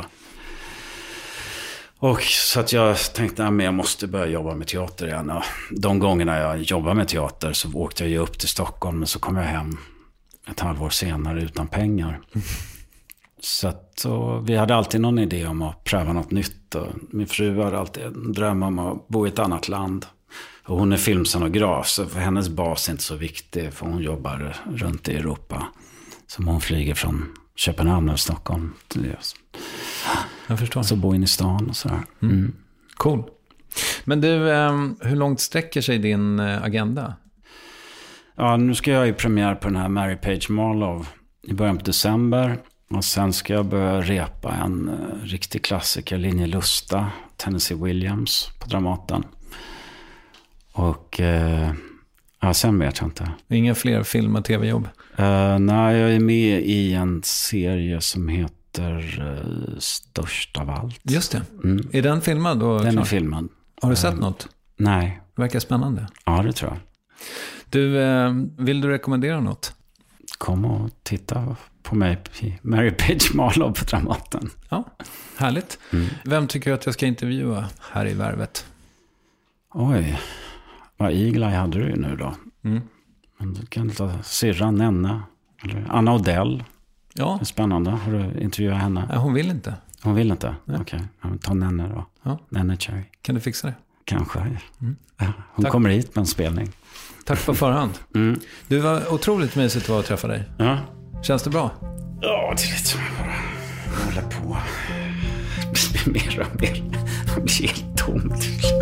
Och så att jag tänkte att jag måste börja jobba med teater igen. Och de gångerna jag jobbade med teater så åkte jag ju upp till Stockholm. Men så kom jag hem ett halvår senare utan pengar. Så att och vi hade alltid någon idé om att pröva något nytt. Och min fru hade alltid en dröm om att bo i ett annat land. Och hon är filmscenograf, så för hennes bas är inte så viktig, för hon jobbar runt i Europa. Så hon flyger från Köpenhamn och Stockholm till det. Jag förstår. Så bor in i stan och sådär. Mm. Mm. Cool. Men du, hur långt sträcker sig din agenda? Ja, nu ska jag ju premiär på den här Mary Page Marlowe i början på december. Och sen ska jag börja repa en riktig klassiker, Linje Lusta, Tennessee Williams på Dramaten. Och eh, ja, sen vet jag inte. Inga fler film- och tv-jobb? Uh, nej, jag är med i en serie som heter uh, Störst av allt. Just det. Mm. Är den filmad då? Den klar? är filmad. Har du sett uh, något? Nej. Det verkar spännande. Ja, det tror jag. Du, eh, vill du rekommendera något? Kom och titta på mig i Mary Page Marlowe på Dramaten. Ja, härligt. Mm. Vem tycker du att jag ska intervjua här i Värvet? Oj, vad Eagle Eye hade du ju nu då. Mm. Men du kan ta syrran Nenne. Eller Anna Odell. Ja. Det är spännande. Har du intervjuat henne? Ja, hon vill inte. Hon vill inte? Okej, okay. Ja, ta Nenne då. Ja. Nenne Cherry. Kan du fixa det? Kanske. Mm. Ja, hon Tack. kommer hit med en spelning. Tack på förhand. Mm. Du, var otroligt mysigt att vara och träffa dig. Ja. Känns det bra? Ja, det är lite som jag bara håller på. Det blir mer och mer. Det blir helt tomt.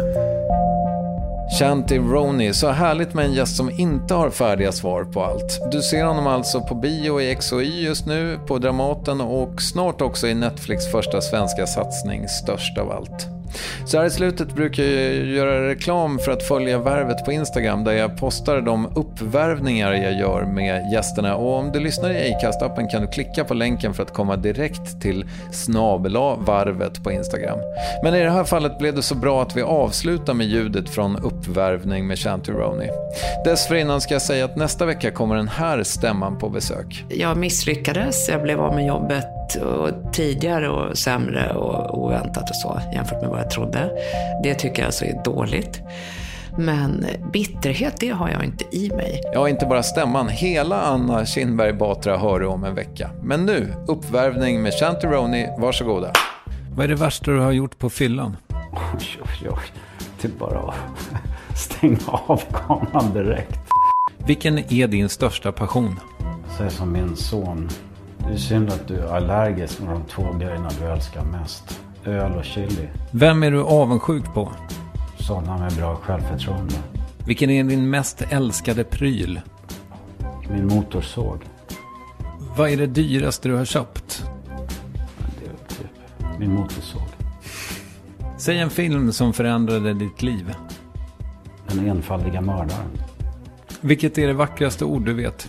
Shanti Roney, så härligt med en gäst som inte har färdiga svar på allt. Du ser honom alltså på bio i X O Y just nu, på Dramaten och snart också i Netflix första svenska satsning Störst av allt. Så här i slutet brukar jag göra reklam för att följa Värvet på Instagram där jag postar de uppvärvningar jag gör med gästerna. Och om du lyssnar i Acast-appen kan du klicka på länken för att komma direkt till snabel-a varvet på Instagram. Men i det här fallet blev det så bra att vi avslutar med ljudet från uppvärvning med Shanti Roney. Dessförinnan ska jag säga att nästa vecka kommer den här stämman på besök. Jag misslyckades, jag blev av med jobbet och tidigare och sämre och oväntat och så jämfört med vad jag trodde. Det tycker jag alltså är dåligt. Men bitterhet, det har jag inte i mig. Ja, inte bara stämman. Hela Anna Kinberg Batra hör du om en vecka. Men nu, uppvärvning med Shanti Roney. Varsågoda. Vad är det värsta du har gjort på fyllan? Oj, oj, oj. Det är bara att stänga av kameran direkt. Vilken är din största passion? Så som min son. Det är synd att du är allergisk med de två grejerna du älskar mest. Öl och chili. Vem är du avundsjuk på? Sådana med bra självförtroende. Vilken är din mest älskade pryl? Min motorsåg. Vad är det dyraste du har köpt? Det är typ min motorsåg. Säg en film som förändrade ditt liv. Den enfaldiga mördaren. Vilket är det vackraste ord du vet?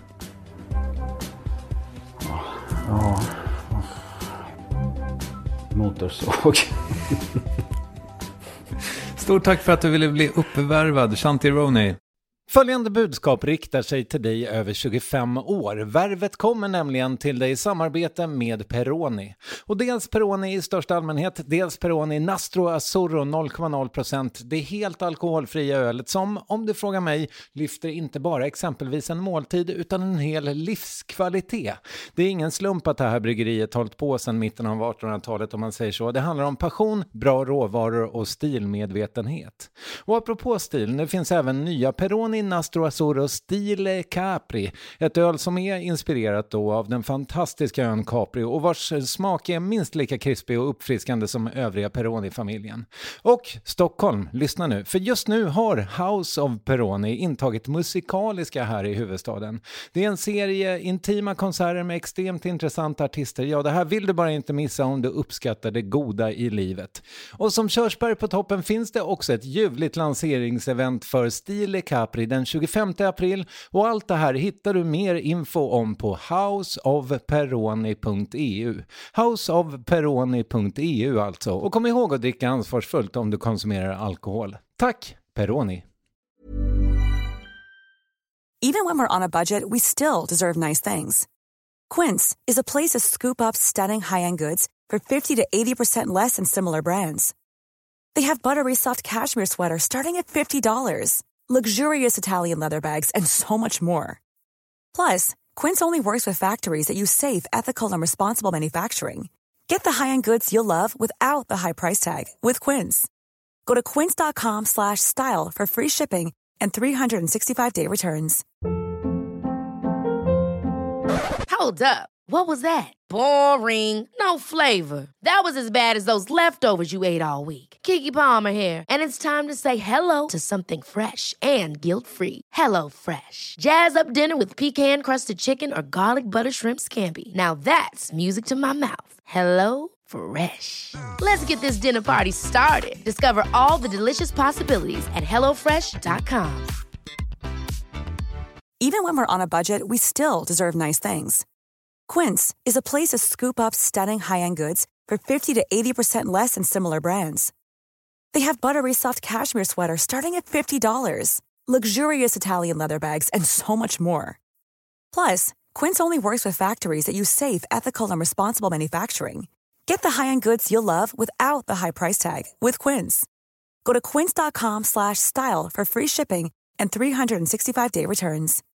Ja. ja. Motorsåg. Stort tack för att du ville bli uppvärvad, Shanti Roney. Följande budskap riktar sig till dig över tjugofem år. Värvet kommer nämligen till dig i samarbete med Peroni. Och dels Peroni i största allmänhet, dels Peroni Nastro Azzurro noll komma noll procent. Det är helt alkoholfria ölet som, om du frågar mig, lyfter inte bara exempelvis en måltid utan en hel livskvalitet. Det är ingen slump att det här bryggeriet hållit på sedan mitten av artonhundratalet om man säger så. Det handlar om passion, bra råvaror och stilmedvetenhet. Och apropå stil, det finns även nya Peroni Peroni Nastro Azzurro Stile Capri. Ett öl som är inspirerat då av den fantastiska ön Capri och vars smak är minst lika krispig och uppfriskande som övriga Peroni-familjen. Och Stockholm, lyssna nu, för just nu har House of Peroni intagit musikaliska här i huvudstaden. Det är en serie intima konserter med extremt intressanta artister. Ja, det här vill du bara inte missa om du uppskattar det goda i livet. Och som körsbär på toppen finns det också ett ljuvligt lanseringsevent för Stile Capri den tjugofemte april och allt det här hittar du mer info om på house of peroni punkt e u. house of peroni punkt e u alltså. Och kom ihåg att dricka ansvarsfullt om du konsumerar alkohol. Tack, Peroni! Even when we're on a budget, we still deserve nice things. Quince is a place to scoop up stunning high-end goods for fifty to eighty percent less than similar brands. They have buttery soft cashmere sweaters starting at fifty dollars, luxurious Italian leather bags, and so much more. Plus, Quince only works with factories that use safe, ethical, and responsible manufacturing. Get the high-end goods you'll love without the high price tag with Quince. Go to quince.com slash style for free shipping and three sixty-five day returns. Hold up. What was that? Boring. No flavor. That was as bad as those leftovers you ate all week. Keke Palmer here, and it's time to say hello to something fresh and guilt-free. Hello Fresh. Jazz up dinner with pecan-crusted chicken or garlic butter shrimp scampi. Now that's music to my mouth. Hello Fresh. Let's get this dinner party started. Discover all the delicious possibilities at hello fresh dot com. Even when we're on a budget, we still deserve nice things. Quince is a place to scoop up stunning high-end goods for fifty to eighty percent less than similar brands. They have buttery soft cashmere sweaters starting at fifty dollars, luxurious Italian leather bags, and so much more. Plus, Quince only works with factories that use safe, ethical, and responsible manufacturing. Get the high-end goods you'll love without the high price tag with Quince. Go to quince.com slash style for free shipping and three sixty-five day returns.